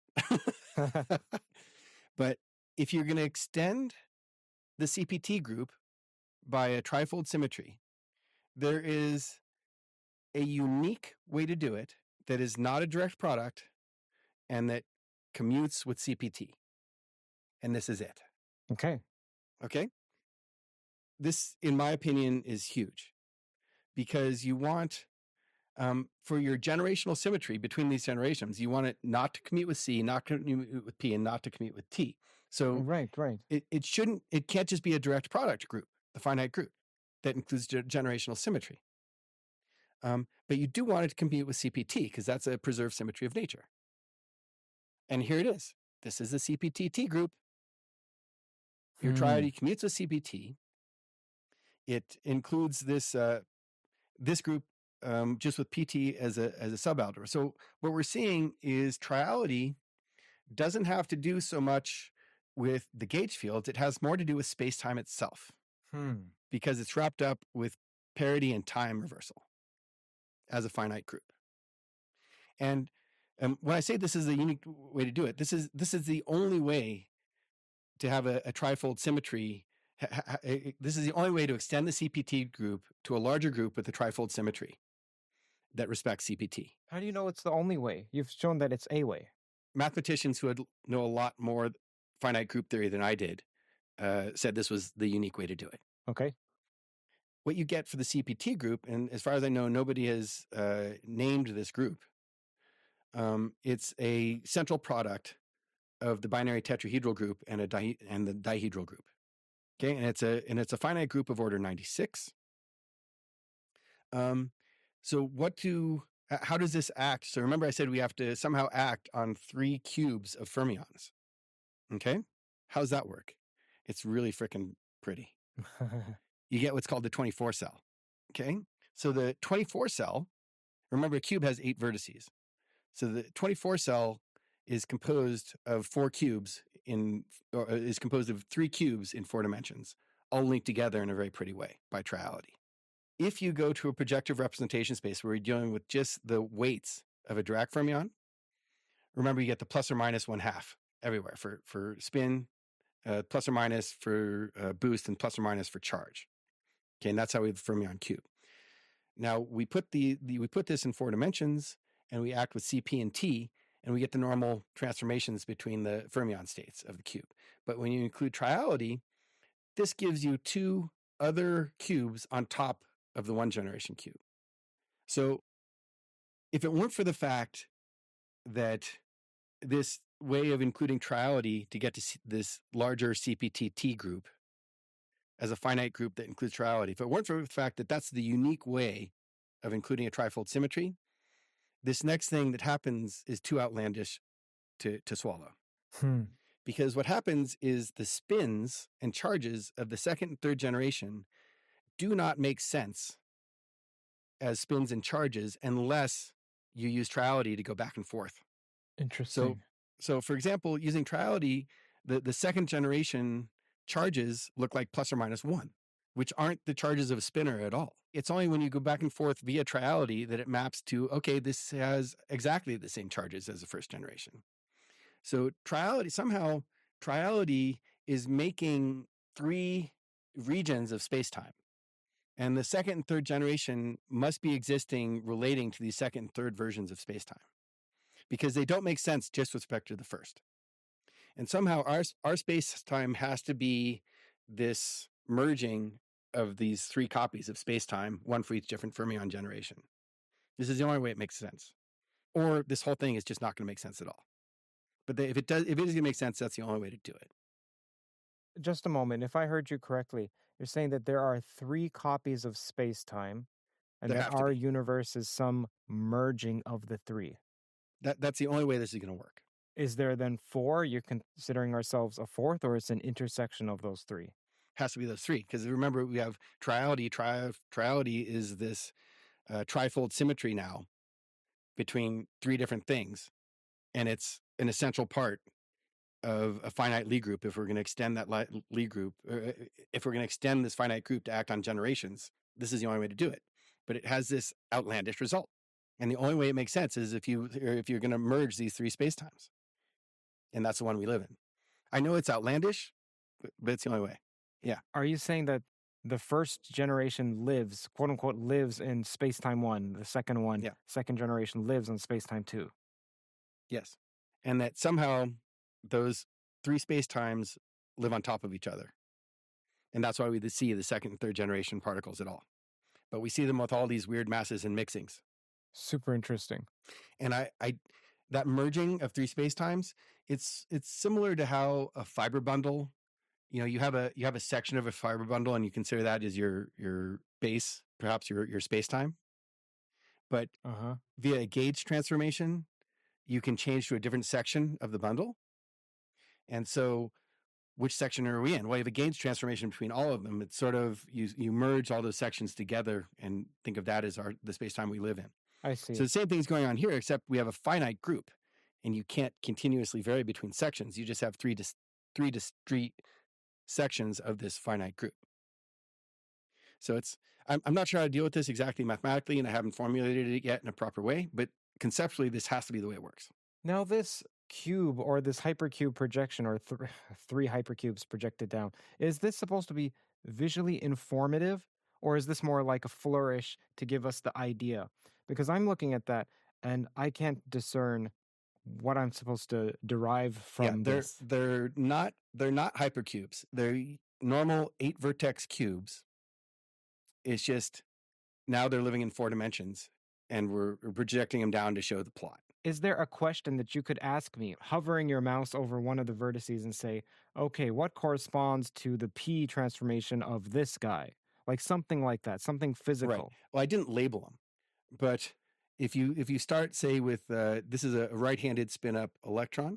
But if you're going to extend the C P T group by a trifold symmetry, there is a unique way to do it that is not a direct product and that commutes with C P T. And this is it. Okay. Okay? This, in my opinion, is huge because you want, um, for your generational symmetry between these generations, you want it not to commute with C, not to commute with P, and not to commute with T. So Right, right. it, it shouldn't, it can't just be a direct product group, the finite group that includes ge- generational symmetry. Um, but you do want it to compute with C P T because that's a preserved symmetry of nature. And here it is. This is the C P T T group. Your Hmm. triad commutes with C P T. It includes this uh, this group um, just with P T as a as a subalgebra. So what we're seeing is triality doesn't have to do so much with the gauge fields. It has more to do with space-time itself. Hmm. because it's wrapped up with parity and time reversal as a finite group. And um, when I say this is a unique way to do it, this is this is the only way to have a, a trifold symmetry. Ha, ha, this is the only way to extend the C P T group to a larger group with a trifold symmetry that respects C P T. How do you know it's the only way? You've shown that it's a way. Mathematicians who had know a lot more finite group theory than I did uh, said this was the unique way to do it. Okay. What you get for the C P T group, and as far as I know, nobody has uh, named this group. Um, it's a central product of the binary tetrahedral group and a di- and the dihedral group. Okay, and it's a and it's a finite group of order ninety-six. Um, so what do how does this act? So remember, I said we have to somehow act on three cubes of fermions. Okay, how's that work? It's really freaking pretty. You get what's called the twenty-four cell. Okay, so the twenty-four cell. Remember, a cube has eight vertices. So the twenty-four cell is composed of four cubes in, or is composed of three cubes in four dimensions, all linked together in a very pretty way by triality. If you go to a projective representation space where you're dealing with just the weights of a Dirac fermion, remember you get the plus or minus one half everywhere for, for spin, uh, plus or minus for uh, boost, and plus or minus for charge. Okay, and that's how we have the fermion cube. Now we put the, the we put this in four dimensions, and we act with C P and T, and we get the normal transformations between the fermion states of the cube. But when you include triality, this gives you two other cubes on top of the one generation cube. So if it weren't for the fact that this way of including triality to get to this larger C P T T group as a finite group that includes triality, if it weren't for the fact that that's the unique way of including a trifold symmetry, this next thing that happens is too outlandish to, to swallow. Hmm. Because what happens is the spins and charges of the second and third generation do not make sense as spins and charges unless you use triality to go back and forth. Interesting. So, so for example, using triality, the, the second generation charges look like plus or minus one, which aren't the charges of a spinner at all. It's only when you go back and forth via triality that it maps to, okay, this has exactly the same charges as the first generation. So triality, somehow triality is making three regions of space-time. And the second and third generation must be existing relating to these second and third versions of space-time, because they don't make sense just with respect to the first. And somehow our, our space-time has to be this merging of these three copies of space-time, one for each different fermion generation. This is the only way it makes sense. Or this whole thing is just not going to make sense at all. But they, if it does, if it is going to make sense, that's the only way to do it. Just a moment. If I heard you correctly, you're saying that there are three copies of space-time, and There that have to our be. universe is some merging of the three. That that's the only way this is going to work. Is there then four? You're considering ourselves a fourth, or it's an intersection of those three? Has to be those three, because remember we have triality. Tri- triality is this uh, trifold symmetry now between three different things, and it's an essential part of a finite Lie group. If we're going to extend that Lie group, uh, if we're going to extend this finite group to act on generations, this is the only way to do it. But it has this outlandish result, and the only way it makes sense is if you if you're going to merge these three spacetimes, and that's the one we live in. I know it's outlandish, but, but it's the only way. Yeah. Are you saying that the first generation lives, quote unquote, lives in space-time one, the second one, Yeah. second generation lives in space-time two? Yes. And that somehow those three spacetimes live on top of each other. And that's why we see the second and third generation particles at all. But we see them with all these weird masses and mixings. Super interesting. And I, I that merging of three spacetimes, it's it's similar to how a fiber bundle, you know, you have a you have a section of a fiber bundle and you consider that as your your base, perhaps your your spacetime. But Uh-huh. via a gauge transformation, you can change to a different section of the bundle. And so which section are we in? Well, you have a gauge transformation between all of them. It's sort of, you you merge all those sections together and think of that as our the space-time we live in. I see. So the same thing's going on here, except we have a finite group, and you can't continuously vary between sections. You just have three dis- three discrete sections of this finite group. So it's, I'm, I'm not sure how to deal with this exactly mathematically, and I haven't formulated it yet in a proper way, but conceptually, this has to be the way it works. Now, this cube or this hypercube projection or th- three hypercubes projected down, is this supposed to be visually informative, or is this more like a flourish to give us the idea? Because I'm looking at that and I can't discern what I'm supposed to derive from yeah, they're, this. They're not, they're not hypercubes. They're normal eight vertex cubes. It's just now they're living in four dimensions, and we're, we're projecting them down to show the plot. Is there a question that you could ask me, hovering your mouse over one of the vertices and say, okay, what corresponds to the P transformation of this guy? Like something like that, something physical. Right. Well, I didn't label them, but if you if you start, say, with uh, this is a right-handed spin-up electron,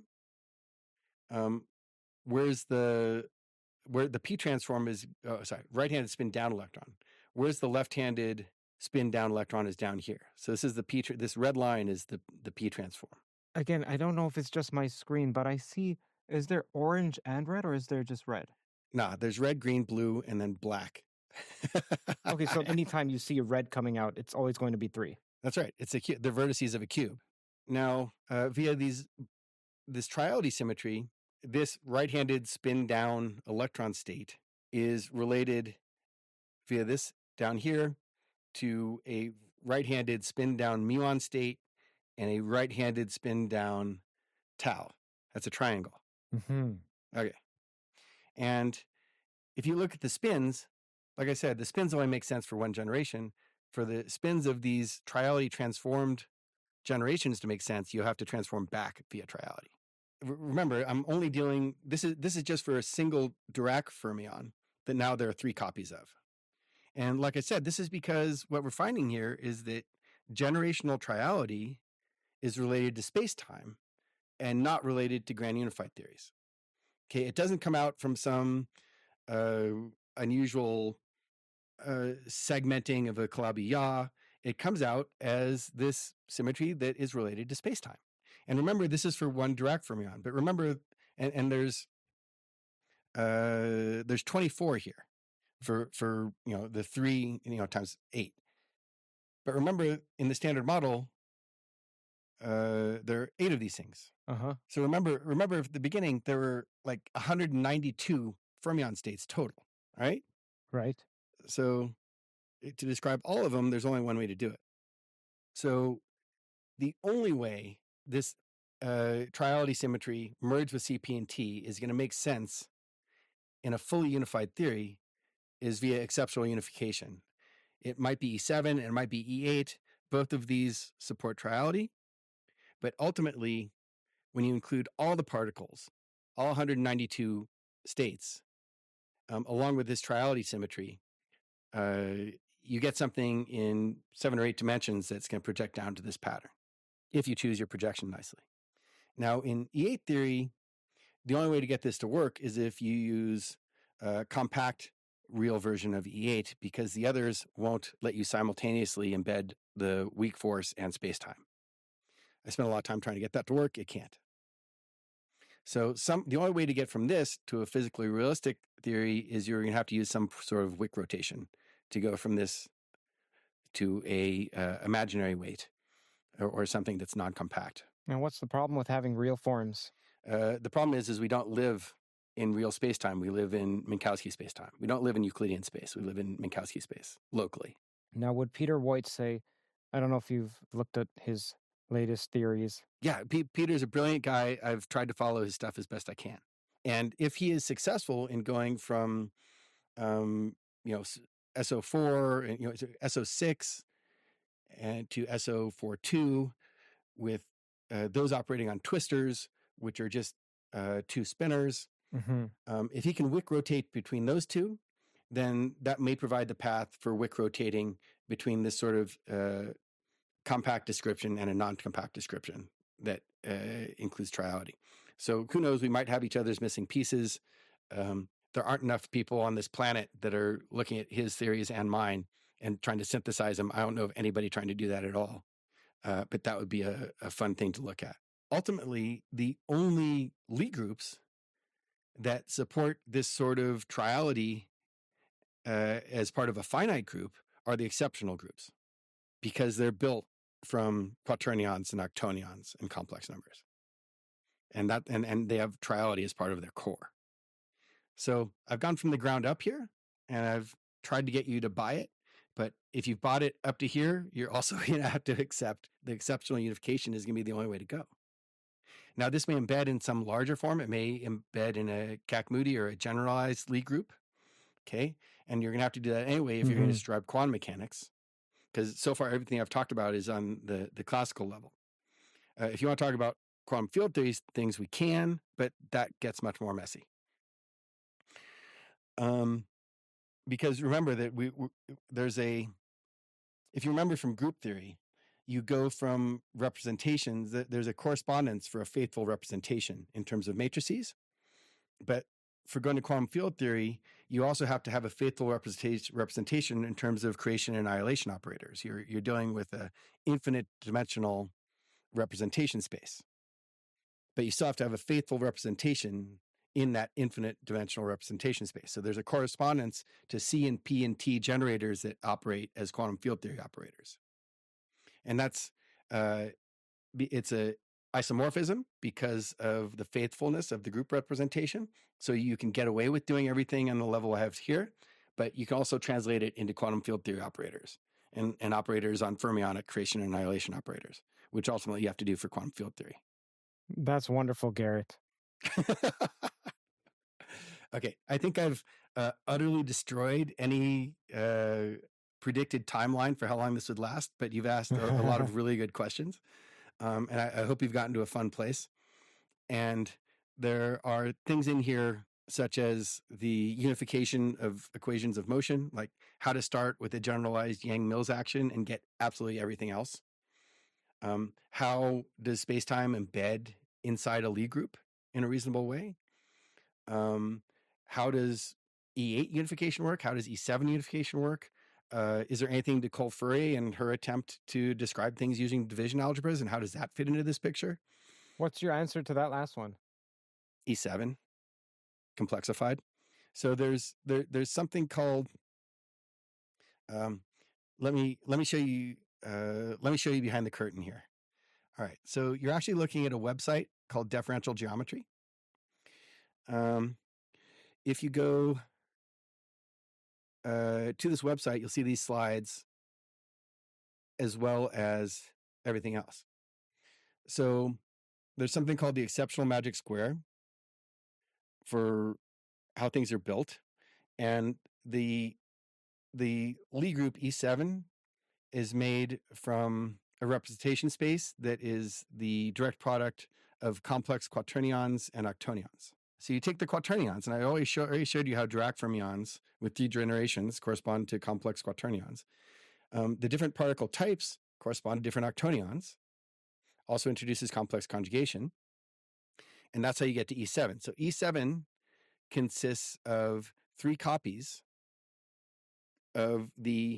um, where's the where the P transform is? Oh, sorry, right-handed spin down electron. Where's the left-handed spin down electron is down here. So this is the P. This red line is the the P transform. Again, I don't know if it's just my screen, but I see. Is there orange and red, or is there just red? Nah, there's red, green, blue, and then black. Okay, so anytime you see a red coming out, it's always going to be three. That's right. It's a cu- the vertices of a cube. Now, uh, via these this triality symmetry, this right-handed spin down electron state is related via this down here to a right-handed spin down muon state and a right-handed spin down tau. That's a triangle. Mm-hmm. Okay. And if you look at the spins, like I said, the spins only make sense for one generation. For the spins of these triality transformed generations to make sense, you have to transform back via triality. R- remember, I'm only dealing, this is this is just for a single Dirac fermion that now there are three copies of. And like I said, this is because what we're finding here is that generational triality is related to space-time and not related to grand unified theories. Okay, it doesn't come out from some uh, unusual uh, segmenting of a Calabi-Yau. It comes out as this symmetry that is related to space-time. And remember, this is for one Dirac fermion. But remember, and, and there's uh, there's twenty-four here for for you know the three you know times eight. But remember, in the standard model, uh, there are eight of these things. Uh-huh. So remember, remember at the beginning there were like one hundred ninety-two fermion states total, right? Right. So to describe all of them, there's only one way to do it. So the only way this uh, triality symmetry merged with C P and T is going to make sense in a fully unified theory is via exceptional unification. It might be E seven, and it might be E eight. Both of these support triality. But ultimately, when you include all the particles, all one hundred ninety-two states, um, along with this triality symmetry, uh, you get something in seven or eight dimensions that's going to project down to this pattern, if you choose your projection nicely. Now, in E eight theory, the only way to get this to work is if you use a compact real version of E eight, because the others won't let you simultaneously embed the weak force and space-time. I spent a lot of time trying to get that to work. It can't. So some the only way to get from this to a physically realistic theory is you're going to have to use some sort of Wick rotation to go from this to a uh, imaginary weight or, or something that's non-compact. And what's the problem with having real forms? Uh, the problem is, is we don't live in real space-time. We live in Minkowski space-time. We don't live in Euclidean space. We live in Minkowski space locally. Now, would Peter Voigt say, I don't know if you've looked at his latest theories. Yeah, P- Peter's a brilliant guy. I've tried to follow his stuff as best I can. And if he is successful in going from, um, you know, S O four and you know S O six and to S O forty-two with uh, those operating on twisters, which are just uh, two spinners. Mm-hmm. Um, if he can Wick rotate between those two, then that may provide the path for Wick rotating between this sort of uh, compact description and a non-compact description that uh, includes triality. So who knows, we might have each other's missing pieces. Um, there aren't enough people on this planet that are looking at his theories and mine and trying to synthesize them. I don't know of anybody trying to do that at all. Uh, but that would be a, a fun thing to look at. Ultimately, the only Lie groups that support this sort of triality uh, as part of a finite group are the exceptional groups, because they're built from quaternions and octonions and complex numbers. And that and, and they have triality as part of their core. So I've gone from the ground up here, and I've tried to get you to buy it. But if you've bought it up to here, you're also going to have to accept the exceptional unification is going to be the only way to go. Now, this may embed in some larger form. It may embed in a C A C Moody or a generalized Lie group. Okay. And you're going to have to do that anyway if mm-hmm. you're going to describe quantum mechanics, because so far everything I've talked about is on the, the classical level. Uh, if you want to talk about quantum field theory things, we can, but that gets much more messy. Um, because remember that we, we there's a, if you remember from group theory, you go from representations, that there's a correspondence for a faithful representation in terms of matrices. But for going to quantum field theory, you also have to have a faithful representation representation in terms of creation and annihilation operators. You're, you're dealing with a infinite dimensional representation space. But you still have to have a faithful representation in that infinite dimensional representation space. So there's a correspondence to C and P and T generators that operate as quantum field theory operators. And that's, uh, it's a isomorphism because of the faithfulness of the group representation. So you can get away with doing everything on the level I have here, but you can also translate it into quantum field theory operators and, and operators on fermionic creation and annihilation operators, which ultimately you have to do for quantum field theory. That's wonderful, Garrett. Okay, I think I've uh, utterly destroyed any uh, predicted timeline for how long this would last, but you've asked a, a lot of really good questions. Um, and I, I hope you've gotten to a fun place. And there are things in here such as the unification of equations of motion, like how to start with a generalized Yang-Mills action and get absolutely everything else. Um, how does space-time embed inside a Lie group in a reasonable way? Um, how does E eight unification work? How does E seven unification work? Uh, is there anything to Cole Furey and her attempt to describe things using division algebras, and how does that fit into this picture? What's your answer to that last one? E seven, complexified. So there's there there's something called. Um, let me let me show you. Uh, let me show you behind the curtain here. All right, so you're actually looking at a website called Deferential Geometry. Um, if you go uh, to this website, you'll see these slides as well as everything else. So there's something called the exceptional magic square for how things are built. And the, the Lie group E seven is made from a representation space that is the direct product of complex quaternions and octonions. So you take the quaternions, and I always show, already showed you how Dirac fermions with three generations correspond to complex quaternions. Um, the different particle types correspond to different octonions. Also introduces complex conjugation. And that's how you get to E seven. So E seven consists of three copies of the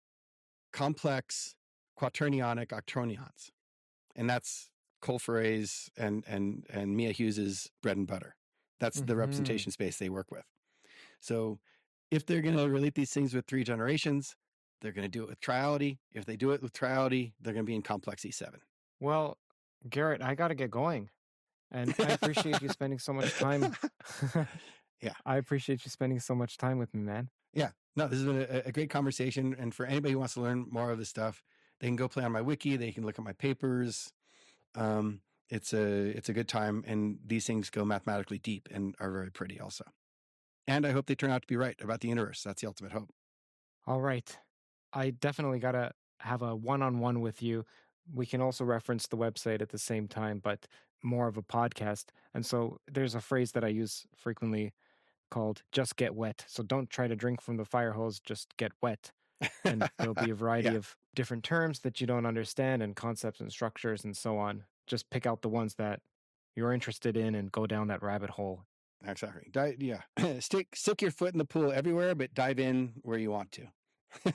complex quaternionic octonions. And that's Cole Furey's and, and, and Mia Hughes's bread and butter. That's mm-hmm. the representation space they work with. So if they're going to relate these things with three generations, they're going to do it with triality. If they do it with triality, they're going to be in complex E seven. Well, Garrett, I got to get going. And I appreciate you spending so much time. Yeah. I appreciate you spending so much time with me, man. Yeah. No, this has been a, a great conversation. And for anybody who wants to learn more of this stuff, they can go play on my wiki. They can look at my papers. Um, it's a, it's a good time. And these things go mathematically deep and are very pretty also. And I hope they turn out to be right about the universe. That's the ultimate hope. All right. I definitely got to have a one-on-one with you. We can also reference the website at the same time, but more of a podcast. And so there's a phrase that I use frequently called just get wet. So don't try to drink from the fire hose, just get wet. And there'll be a variety yeah. of different terms that you don't understand and concepts and structures and so on. Just pick out the ones that you're interested in and go down that rabbit hole. Exactly. Dive, yeah. stick, stick your foot in the pool everywhere, but dive in where you want to.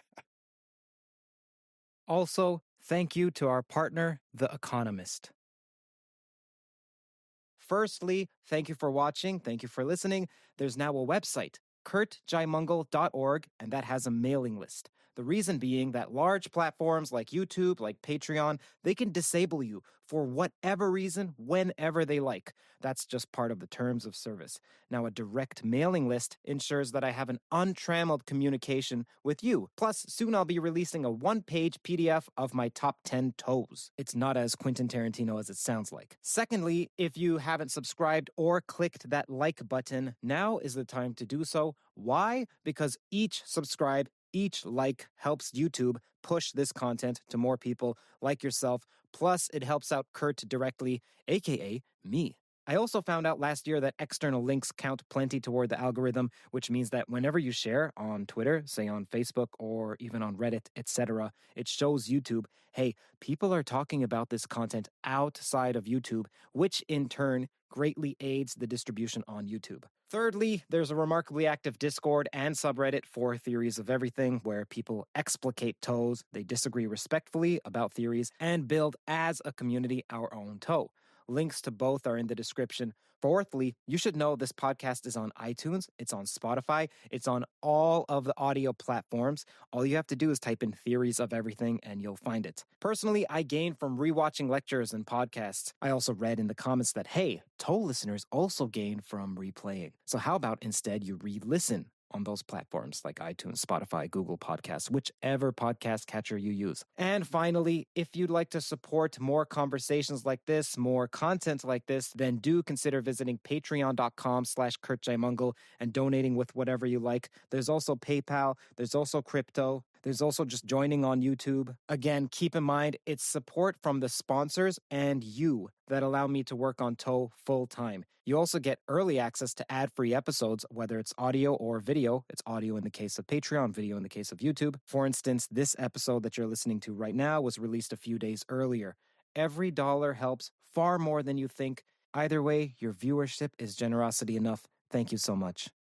Also, thank you to our partner, The Economist. Firstly, thank you for watching. Thank you for listening. There's now a website, kurt jaimungal dot org, and that has a mailing list. The reason being that large platforms like YouTube, like Patreon, they can disable you for whatever reason, whenever they like. That's just part of the terms of service. Now, a direct mailing list ensures that I have an untrammeled communication with you. Plus, soon I'll be releasing a one-page P D F of my top ten toes. It's not as Quentin Tarantino as it sounds like. Secondly, if you haven't subscribed or clicked that like button, now is the time to do so. Why? Because each subscribe, each like helps YouTube push this content to more people like yourself. Plus, it helps out Kurt directly, aka me. I also found out last year that external links count plenty toward the algorithm, which means that whenever you share on Twitter, say on Facebook, or even on Reddit, et cetera, it shows YouTube, hey, people are talking about this content outside of YouTube, which in turn greatly aids the distribution on YouTube. Thirdly, there's a remarkably active Discord and subreddit for Theories of Everything, where people explicate toes, they disagree respectfully about theories, and build as a community our own toe. Links to both are in the description. Fourthly, you should know this podcast is on iTunes, it's on Spotify, it's on all of the audio platforms. All you have to do is type in Theories of Everything and you'll find it. Personally, I gain from rewatching lectures and podcasts. I also read in the comments that, hey, toe listeners also gain from replaying. So how about instead you re-listen on those platforms like iTunes, Spotify, Google Podcasts, whichever podcast catcher you use. And finally, if you'd like to support more conversations like this, more content like this, then do consider visiting patreon.com slash Kurt Jaimungal and donating with whatever you like. There's also PayPal. There's also crypto. There's also just joining on YouTube. Again, keep in mind, it's support from the sponsors and you that allow me to work on Toe full time. You also get early access to ad-free episodes, whether it's audio or video. It's audio in the case of Patreon, video in the case of YouTube. For instance, this episode that you're listening to right now was released a few days earlier. Every dollar helps far more than you think. Either way, your viewership is generosity enough. Thank you so much.